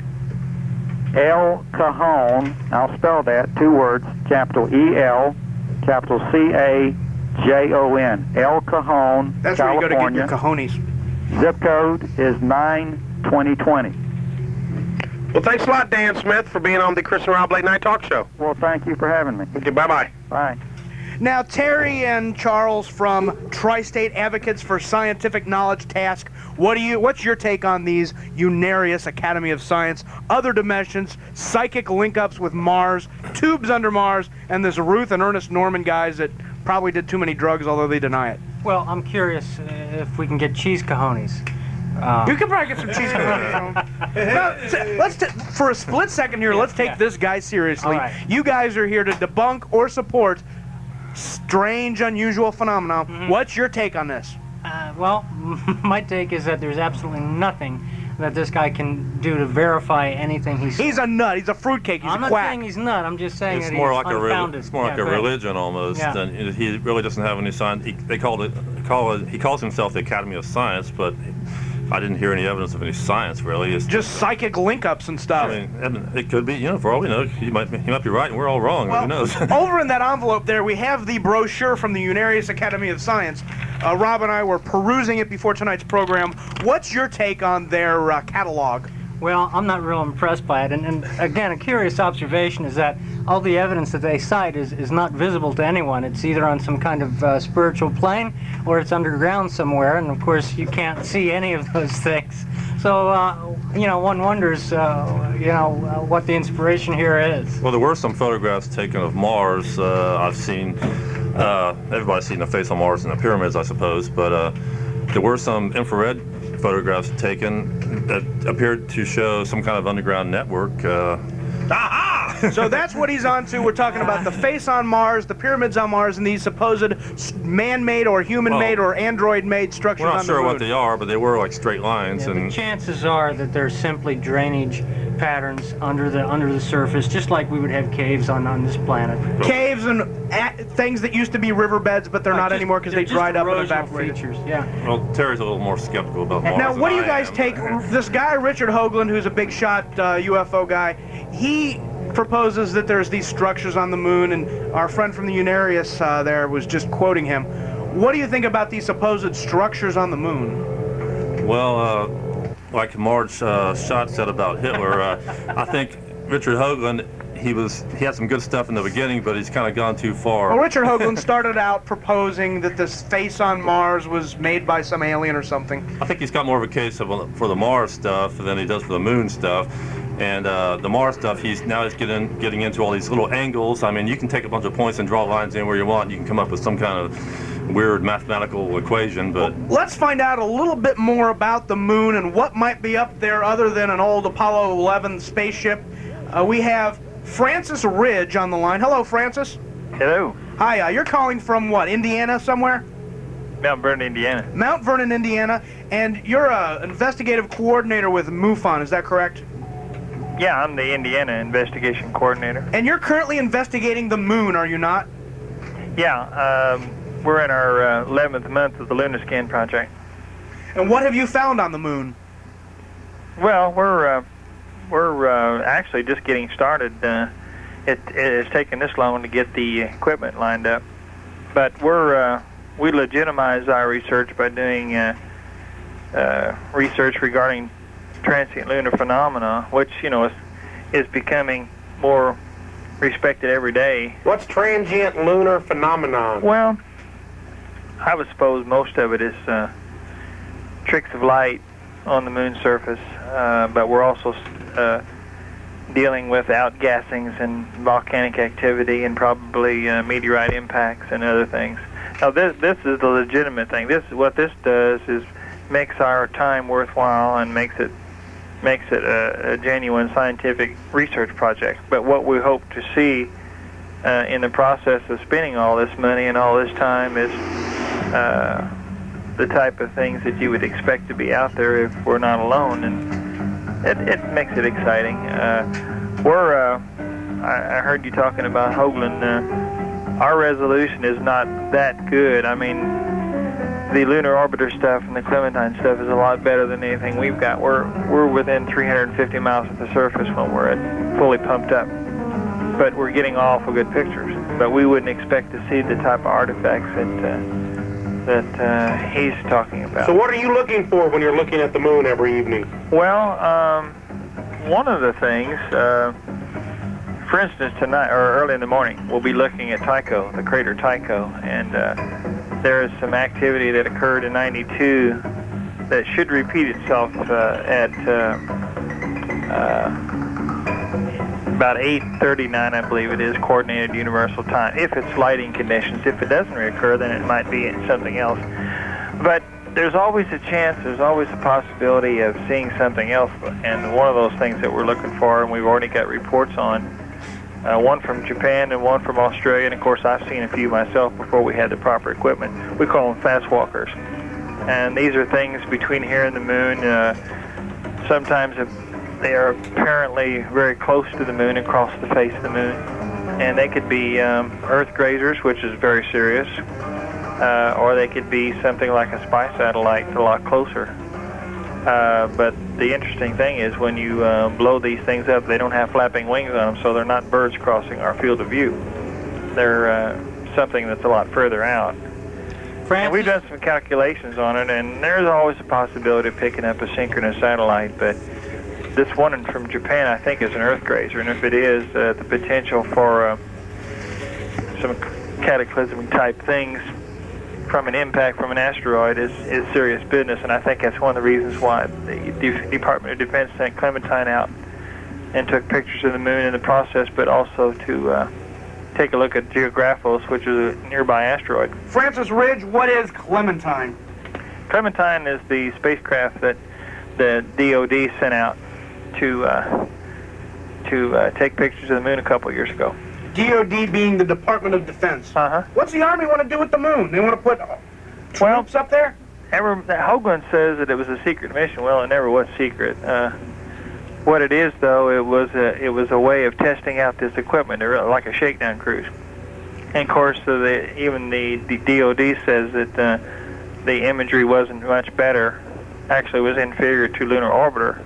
El Cajon. I'll spell that, two words, capital E L, capital C A J O N, El Cajon, That's California. where you go to get your cojones. Zip code is nine twenty twenty. Well, thanks a lot, Dan Smith, for being on the Chris and Rob Late Night Talk Show. Well, thank you for having me. Okay, bye-bye. Bye. Now, Terry and Charles from Tri-State Advocates for Scientific Knowledge Task, what do you? What's your take on these Unarius Academy of Science, other dimensions, psychic link-ups with Mars, tubes under Mars, and this Ruth and Ernest Norman guys that probably did too many drugs, although they deny it? Well, I'm curious uh, if we can get cheese cojones. Uh, You could probably get some cheese cojones. No, let's t for a split second here. Let's take yeah. this guy seriously. All right. You guys are here to debunk or support strange, unusual phenomena. Mm-hmm. What's your take on this? Uh, well, my take is that there's absolutely nothing that this guy can do to verify anything he's. He's a nut. He's a fruitcake. He's I'm a not quack. saying he's not. I'm just saying It's that more he's like a re- unfounded. it's more like Yeah, a go ahead. religion almost, Yeah. and he really doesn't have any science. He, they call it, call it. He calls himself the Academy of Science, but I didn't hear any evidence of any science, really. It's Just psychic link-ups and stuff. I mean, it could be, you know, for all we know, he might be, he might be right and we're all wrong. Well, Who knows? Over in that envelope there, we have the brochure from the Unarius Academy of Science. Uh, Rob and I were perusing it before tonight's program. What's your take on their uh, catalog? Well, I'm not real impressed by it. And, and again, a curious observation is that all the evidence that they cite is, is not visible to anyone. It's either on some kind of uh, spiritual plane or it's underground somewhere. And, of course, you can't see any of those things. So, uh, you know, one wonders, uh, you know, uh, what the inspiration here is. Well, there were some photographs taken of Mars. Uh, I've seen, uh, everybody's seen the face on Mars and the pyramids, I suppose. But uh, there were some infrared photographs taken that appeared to show some kind of underground network. Uh, Aha! So that's what he's on to. We're talking about the face on Mars, the pyramids on Mars, and these supposed man-made or human-made well, or android-made structures on the moon. We're not sure moon. what they are, but they were like straight lines. Yeah, and the chances are that they're simply drainage patterns under the under the surface, just like we would have caves on, on this planet. Caves and a things that used to be riverbeds, but they're Right, not just, anymore because they dried up and erosional evaporated. features, yeah. Well, Terry's a little more skeptical about Mars. Now, what do than you I guys am. take? This guy, Richard Hoagland, who's a big shot uh, U F O guy, he proposes that there's these structures on the moon, and our friend from the Unarius uh, there was just quoting him. What do you think about these supposed structures on the moon? Well, uh, like Marge uh, Schott said about Hitler, uh, I think Richard Hoagland, he was he had some good stuff in the beginning, but he's kind of gone too far. Well, Richard Hoagland started out proposing that this face on Mars was made by some alien or something. I think he's got more of a case of, for the Mars stuff than he does for the moon stuff. And uh, the Mars stuff, he's now he's getting getting into all these little angles. I mean, you can take a bunch of points and draw lines in where you want. And you can come up with some kind of weird mathematical equation. But well, let's find out a little bit more about the moon and what might be up there other than an old Apollo eleven spaceship. Uh, we have Francis Ridge on the line. Hello, Francis. Hello. Hi. Uh, you're calling from what? Indiana somewhere? Mount Vernon, Indiana. Mount Vernon, Indiana, and you're an investigative coordinator with MUFON. Is that correct? Yeah, I'm the Indiana investigation coordinator. And you're currently investigating the moon, are you not? Yeah, um, we're in our uh, eleventh month of the Lunascan project. And what have you found on the moon? Well, we're uh, we're uh, actually just getting started. Uh, it, it has taken this long to get the equipment lined up, but we're uh, we legitimize our research by doing uh, uh, research regarding transient lunar phenomena, which, you know, is, is becoming more respected every day. What's transient lunar phenomenon? Well, I would suppose most of it is uh, tricks of light on the moon's surface, uh, but we're also uh, dealing with outgassings and volcanic activity and probably uh, meteorite impacts and other things. Now, this this is the legitimate thing. This what this does is makes our time worthwhile and makes it makes it a, a genuine scientific research project. But what we hope to see uh, in the process of spending all this money and all this time is uh, the type of things that you would expect to be out there if we're not alone, and it, it makes it exciting. Uh, we're, uh, I, I heard you talking about Hoagland. Uh, our resolution is not that good. I mean, the lunar orbiter stuff and the Clementine stuff is a lot better than anything we've got. We're we're within three hundred fifty miles of the surface when we're at fully pumped up, but we're getting awful good pictures. But we wouldn't expect to see the type of artifacts that uh, that uh, he's talking about. So what are you looking for when you're looking at the moon every evening? Well, um, one of the things, uh, for instance, tonight or early in the morning, we'll be looking at Tycho, the crater Tycho, and uh, there is some activity that occurred in ninety-two that should repeat itself uh, at uh, uh, about eight thirty-nine, I believe it is, Coordinated Universal Time, if it's lighting conditions. If it doesn't reoccur, then it might be something else. But there's always a chance, there's always a possibility of seeing something else, and one of those things that we're looking for, and we've already got reports on, Uh, one from Japan and one from Australia, and of course I've seen a few myself before we had the proper equipment. We call them fast walkers, and these are things between here and the moon. Uh, sometimes they are apparently very close to the moon, across the face of the moon, and they could be um, Earth grazers, which is very serious, uh, or they could be something like a spy satellite a lot closer. Uh, but the interesting thing is when you uh, blow these things up, they don't have flapping wings on them, so they're not birds crossing our field of view. They're uh, something that's a lot further out. And we've done some calculations on it, and there's always a possibility of picking up a synchronous satellite, but this one from Japan, I think, is an Earth grazer, and if it is, uh, the potential for uh, some cataclysmic type things from an impact from an asteroid is, is serious business, and I think that's one of the reasons why the De- Department of Defense sent Clementine out and took pictures of the moon in the process, but also to uh, take a look at Geographos, which is a nearby asteroid. Francis Ridge, what is Clementine? Clementine is the spacecraft that the D O D sent out to uh, to uh, take pictures of the moon a couple years ago. D O D being the Department of Defense. Uh-huh. What's the Army want to do with the moon? They want to put troops well, up there? Ever, Hoagland says that it was a secret mission. Well, it never was secret. Uh, what it is, though, it was a, it was a way of testing out this equipment, like a shakedown cruise. And of course, uh, the, even the, the D O D says that uh, the imagery wasn't much better. Actually, it was inferior to Lunar Orbiter.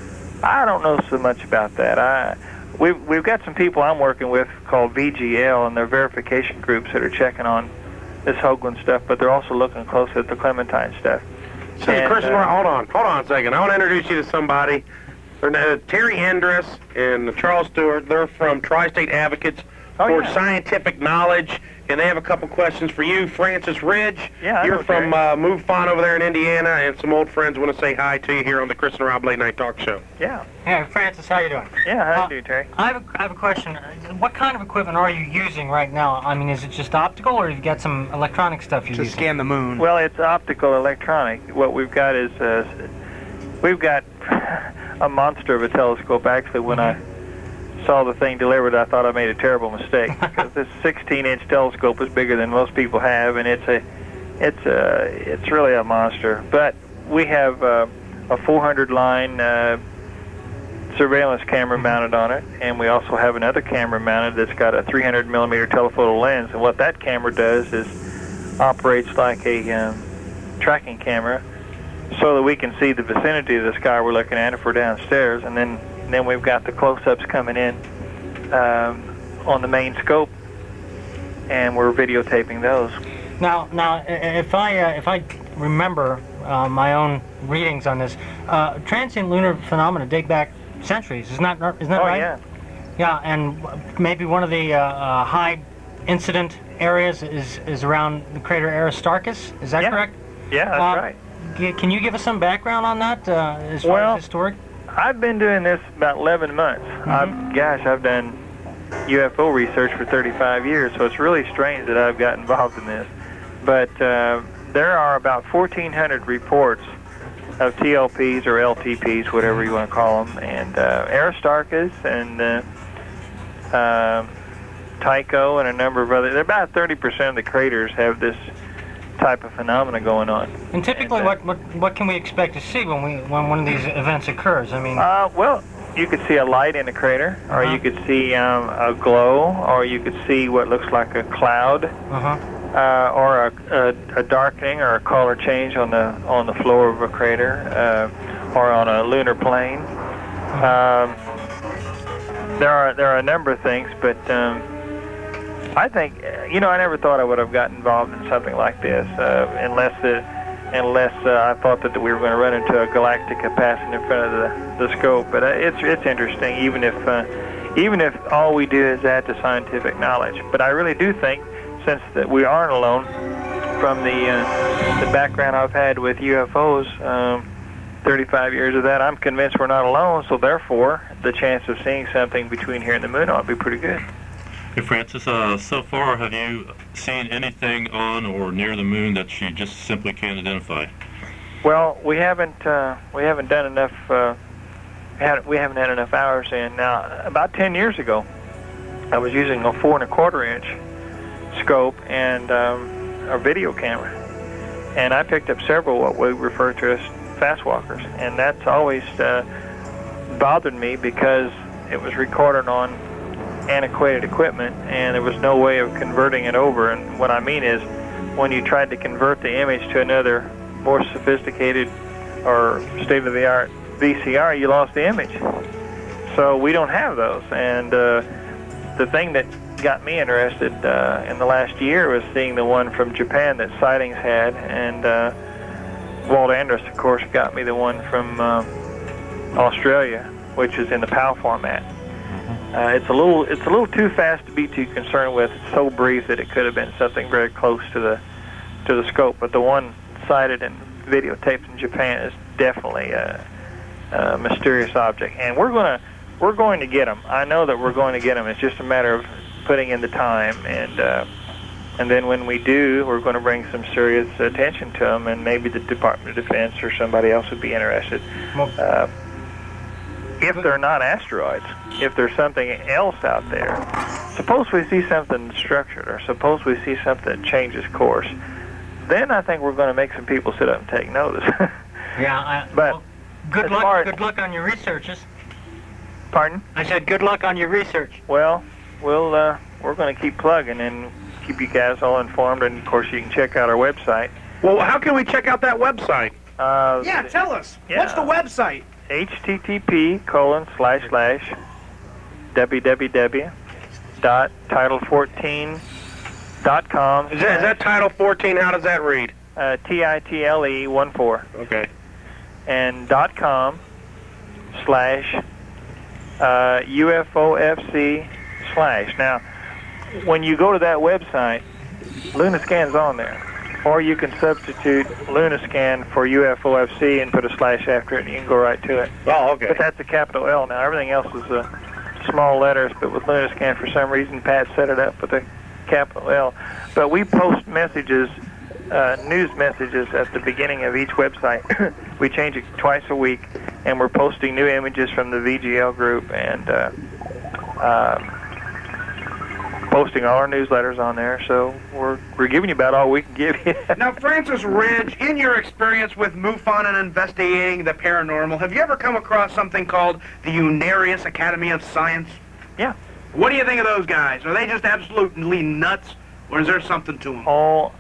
I don't know so much about that. I we've we've got some people I'm working with called V G L, and they're verification groups that are checking on this Hoagland stuff, but they're also looking closely at the Clementine stuff. So, And, Chris, uh, hold on, hold on a second. I want to introduce you to somebody. They're, uh, Terry Endress and Charles Stewart. They're from Tri-State Advocates Oh, for yeah. Scientific Knowledge, and they have a couple questions for you. Francis Ridge, Yeah, I you're know from Terry. uh, MoveFon over there in Indiana, and some old friends want to say hi to you here on the Chris and Rob Late Night Talk Show. Yeah. Hey, Francis, how you doing? Yeah, how Uh, do you do, Terry? I have, a, I have a question. What kind of equipment are you using right now? I mean, is it just optical, or have you got some electronic stuff you're To using? scan the moon. Well, it's optical electronic. What we've got is uh, we've got a monster of a telescope. Actually, when I saw the thing delivered, I thought I made a terrible mistake because this sixteen inch telescope is bigger than most people have, and it's a it's a it's really a monster. But we have uh, a four hundred line uh, surveillance camera mounted on it, and we also have another camera mounted that's got a three hundred millimeter telephoto lens. And what that camera does is operates like a um, tracking camera, so that we can see the vicinity of the sky we're looking at if we're downstairs, and then then we've got the close-ups coming in um, on the main scope, and we're videotaping those. Now, now, i- if I uh, if I remember uh, my own readings on this, uh, transient lunar phenomena date back centuries. Isn't that isn't that Oh, right? yeah. Yeah, and maybe one of the uh, uh, high incident areas is is around the crater Aristarchus. Is that Yeah. correct? Yeah, that's Uh, right. G- Can you give us some background on that uh, as far Well, as historic? I've been doing this about eleven months. I've, gosh, I've done U F O research for thirty-five years, so it's really strange that I've got involved in this. But uh, there are about fourteen hundred reports of T L Ps or L T Ps, whatever you want to call them, and uh, Aristarchus and uh, uh, Tycho and a number of other. About thirty percent of the craters have this type of phenomena going on. And typically, and, uh, what, what what can we expect to see when we when one of these events occurs? I mean, Uh, well, you could see a light in a crater, or Uh-huh. you could see um, a glow, or you could see what looks like a cloud, uh-huh. uh, or a, a, a darkening or a color change on the on the floor of a crater, uh, or on a lunar plane. Um, there are there are a number of things, but um, I think uh, you know I never thought I would have gotten involved in something like this uh, unless it, unless uh, I thought that we were going to run into a galactica passing in front of the, the scope. But uh, it's it's interesting, even if uh, even if all we do is add to scientific knowledge. But I really do think, since that we aren't alone, from the uh, the background I've had with U F Os, um, thirty-five years of that, I'm convinced we're not alone. So therefore, the chance of seeing something between here and the moon ought to be pretty good. Hey, Francis, uh, so far, have you seen anything on or near the moon that you just simply can't identify? Well, we haven't uh, we haven't done enough. Uh, had, we haven't had enough hours in. Now, about ten years ago, I was using a four and a quarter inch scope and um, a video camera, and I picked up several what we refer to as fast walkers, and that's always uh, bothered me because it was recorded on antiquated equipment, and there was no way of converting it over. And what I mean is, when you tried to convert the image to another more sophisticated or state-of-the-art V C R, you lost the image. So we don't have those. And uh, the thing that got me interested uh, in the last year was seeing the one from Japan that Sightings had, and uh, Walt Andrus, of course, got me the one from uh, Australia, which is in the PAL format. Uh, it's a little, it's a little too fast to be too concerned with. It's so brief that it could have been something very close to the to the scope. But the one sighted and videotaped in Japan is definitely a, a mysterious object, and we're gonna we're going to get them. I know that we're going to get them. It's just a matter of putting in the time, and uh, and then when we do, we're going to bring some serious attention to them, and maybe the Department of Defense or somebody else would be interested. Uh, if they're not asteroids, if there's something else out there, suppose we see something structured, or suppose we see something that changes course, then I think we're going to make some people sit up and take notice. Yeah, I, but well, good luck. far, Good luck on your researches. Pardon? I said good luck on your research. Well, we'll uh, we're going to keep plugging and keep you guys all informed, and of course you can check out our website. Well, how can we check out that website? Uh, Yeah, tell us. yeah. What's the website? H T T P colon slash slash www dot title fourteen dot com. Is that, is that Title fourteen? How does that read? Uh, T I T L E one four. Okay. And dot com slash uh, U F O F C slash. Now, when you go to that website, Lunascan's on there. Or you can substitute Lunascan for U F O F C and put a slash after it, and you can go right to it. Oh, okay. But that's a capital L now. Everything else is uh, small letters, but with Lunascan, for some reason, Pat set it up with a capital L. But we post messages, uh, news messages at the beginning of each website. We change it twice a week, and we're posting new images from the V G L group, and uh, uh, posting all our newsletters on there, so we're we're giving you about all we can give you. Now, Francis Ridge, in your experience with MUFON and investigating the paranormal, have you ever come across something called the Unarius Academy of Science? Yeah. What do you think of those guys? Are they just absolutely nuts, or is there something to them? Oh,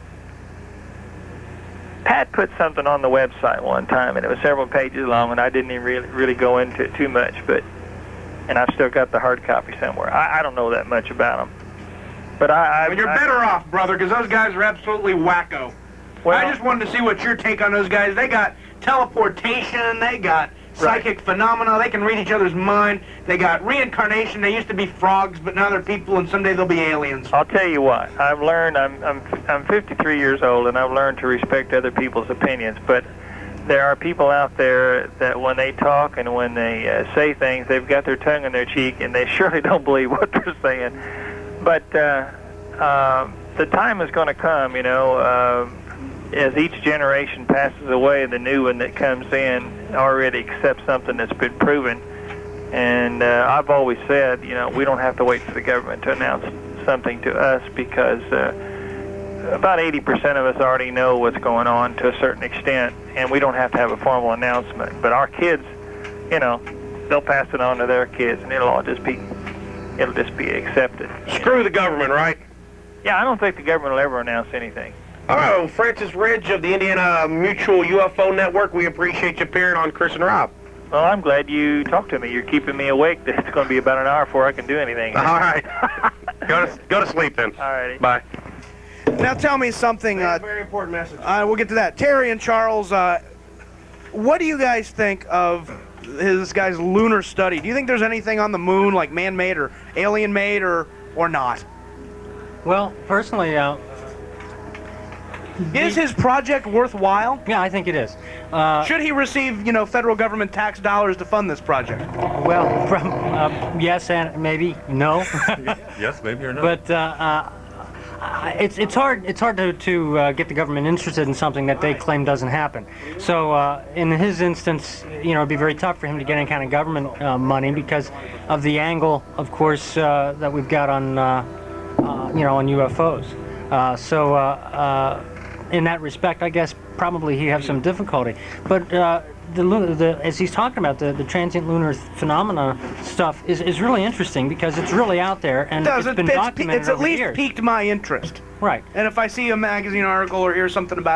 Pat put something on the website one time, and it was several pages long, and I didn't even really, really go into it too much, but and I've still got the hard copy somewhere. I, I don't know that much about them. But I... I well, you're I, better off, brother, because those guys are absolutely wacko. Well, I just wanted to see what your take on those guys. They got teleportation, they got psychic right. phenomena, they can read each other's mind, they got reincarnation, they used to be frogs, but now they're people, and someday they'll be aliens. I'll tell you what, I've learned, I'm, I'm, I'm fifty-three years old, and I've learned to respect other people's opinions, but there are people out there that when they talk and when they uh, say things, they've got their tongue in their cheek, and they surely don't believe what they're saying. But uh, uh, the time is going to come, you know, uh, as each generation passes away, the new one that comes in already accepts something that's been proven. And uh, I've always said, you know, we don't have to wait for the government to announce something to us, because uh, about eighty percent of us already know what's going on to a certain extent, and we don't have to have a formal announcement. But our kids, you know, they'll pass it on to their kids, and it'll all just be, it'll just be accepted. Screw the government, right? Yeah, I don't think the government will ever announce anything. All right, well, Francis Ridge of the Indiana Mutual U F O Network, we appreciate you appearing on Chris and Rob. Well, I'm glad you talked to me. You're keeping me awake. It's going to be about an hour before I can do anything. All right. go to go to sleep then. All righty. Bye. Now tell me something. Uh, very important message. Uh, we'll get to that. Terry and Charles, uh, what do you guys think of this guy's lunar study? Do you think there's anything on the moon, like man-made or alien-made, or or not? Well, personally, uh, is his project worthwhile? Yeah, I think it is. Uh, Should he receive, you know, federal government tax dollars to fund this project? Well, from uh, yes and maybe no. Yes, maybe or no. But. Uh, uh, It's it's hard it's hard to to uh, get the government interested in something that they claim doesn't happen. So uh, in his instance, you know, it'd be very tough for him to get any kind of government uh, money because of the angle, of course, uh, that we've got on uh, uh, you know on U F Os. Uh, so uh, uh, in that respect, I guess probably he has some difficulty. But uh, the, the as he's talking about the the transient lunar phenomena stuff is is really interesting because it's really out there and Does it's it, been it's, documented it's at over least years. piqued my interest. Right. And if I see a magazine article or hear something about it,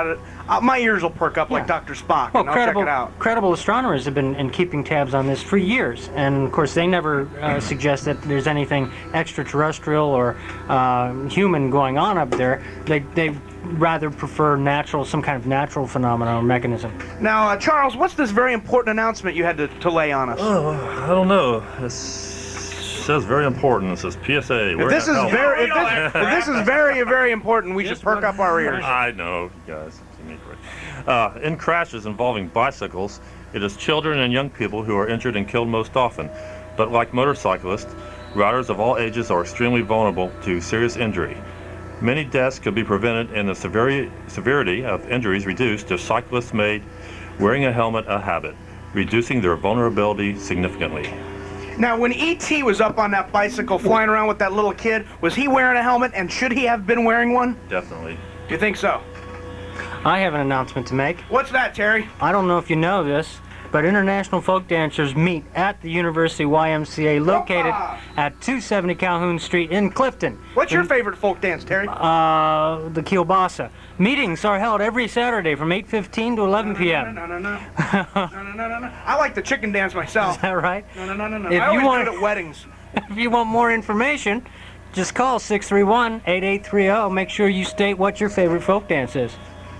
uh, my ears will perk up like Doctor Spock, Well, and I'll credible, check it out. credible astronomers have been in keeping tabs on this for years, and of course they never uh, suggest that there's anything extraterrestrial or uh, human going on up there. They they rather prefer natural, some kind of natural phenomenon or mechanism. Now, uh, Charles, what's this very important announcement you had to, to lay on us? Oh, I don't know. This says very important. It says P S A. If this is very, if this, if this is very, very important, we should perk up our ears. I know, guys. Uh, in crashes involving bicycles, it is children and young people who are injured and killed most often. But like motorcyclists, riders of all ages are extremely vulnerable to serious injury. Many deaths could be prevented and the severity, severity of injuries reduced if cyclists made wearing a helmet a habit, reducing their vulnerability significantly. Now, when E T was up on that bicycle flying around with that little kid, was he wearing a helmet, and should he have been wearing one? Definitely. You think so? I have an announcement to make. What's that, Terry? I don't know if you know this, but international folk dancers meet at the University Y M C A located Opa! at two seventy Calhoun Street in Clifton. What's your In- favorite folk dance, Terry? Uh, the Kielbasa. Meetings are held every Saturday from eight fifteen to eleven p m No, no, no, no, no, no, no, no, no. I like the chicken dance myself. Is that right? No, no, no, no, no. If I always you want- do it at weddings. If you want more information, just call six three one, eight eight three zero. Make sure you state what your favorite folk dance is.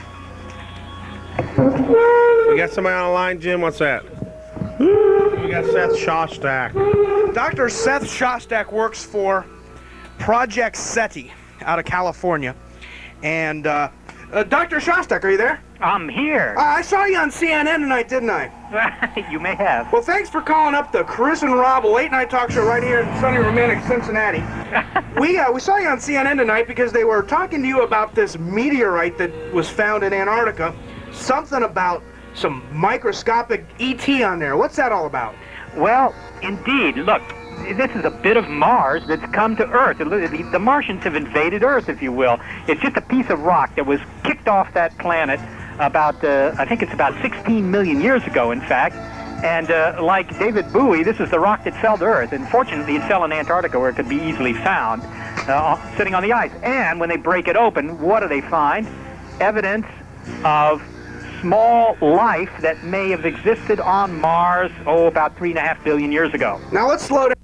We got somebody on the line, Jim. What's that? We got Seth Shostak. Doctor Seth Shostak works for Project SETI out of California. And, uh, uh, Doctor Shostak, are you there? I'm here. Uh, I saw you on C N N tonight, didn't I? You may have. Well, thanks for calling up the Chris and Rob late night talk show right here in sunny romantic Cincinnati. we uh, we saw you on C N N tonight because they were talking to you about this meteorite that was found in Antarctica. Something about some microscopic E T on there. What's that all about? Well, indeed. Look, this is a bit of Mars that's come to Earth. The, the Martians have invaded Earth, if you will. It's just a piece of rock that was kicked off that planet about, uh, I think it's about sixteen million years ago, in fact. And uh, like David Bowie, this is the rock that fell to Earth. And fortunately, it fell in Antarctica where it could be easily found, uh, sitting on the ice. And when they break it open, what do they find? Evidence of small life that may have existed on Mars, oh, about three and a half billion years ago. Now let's slow down.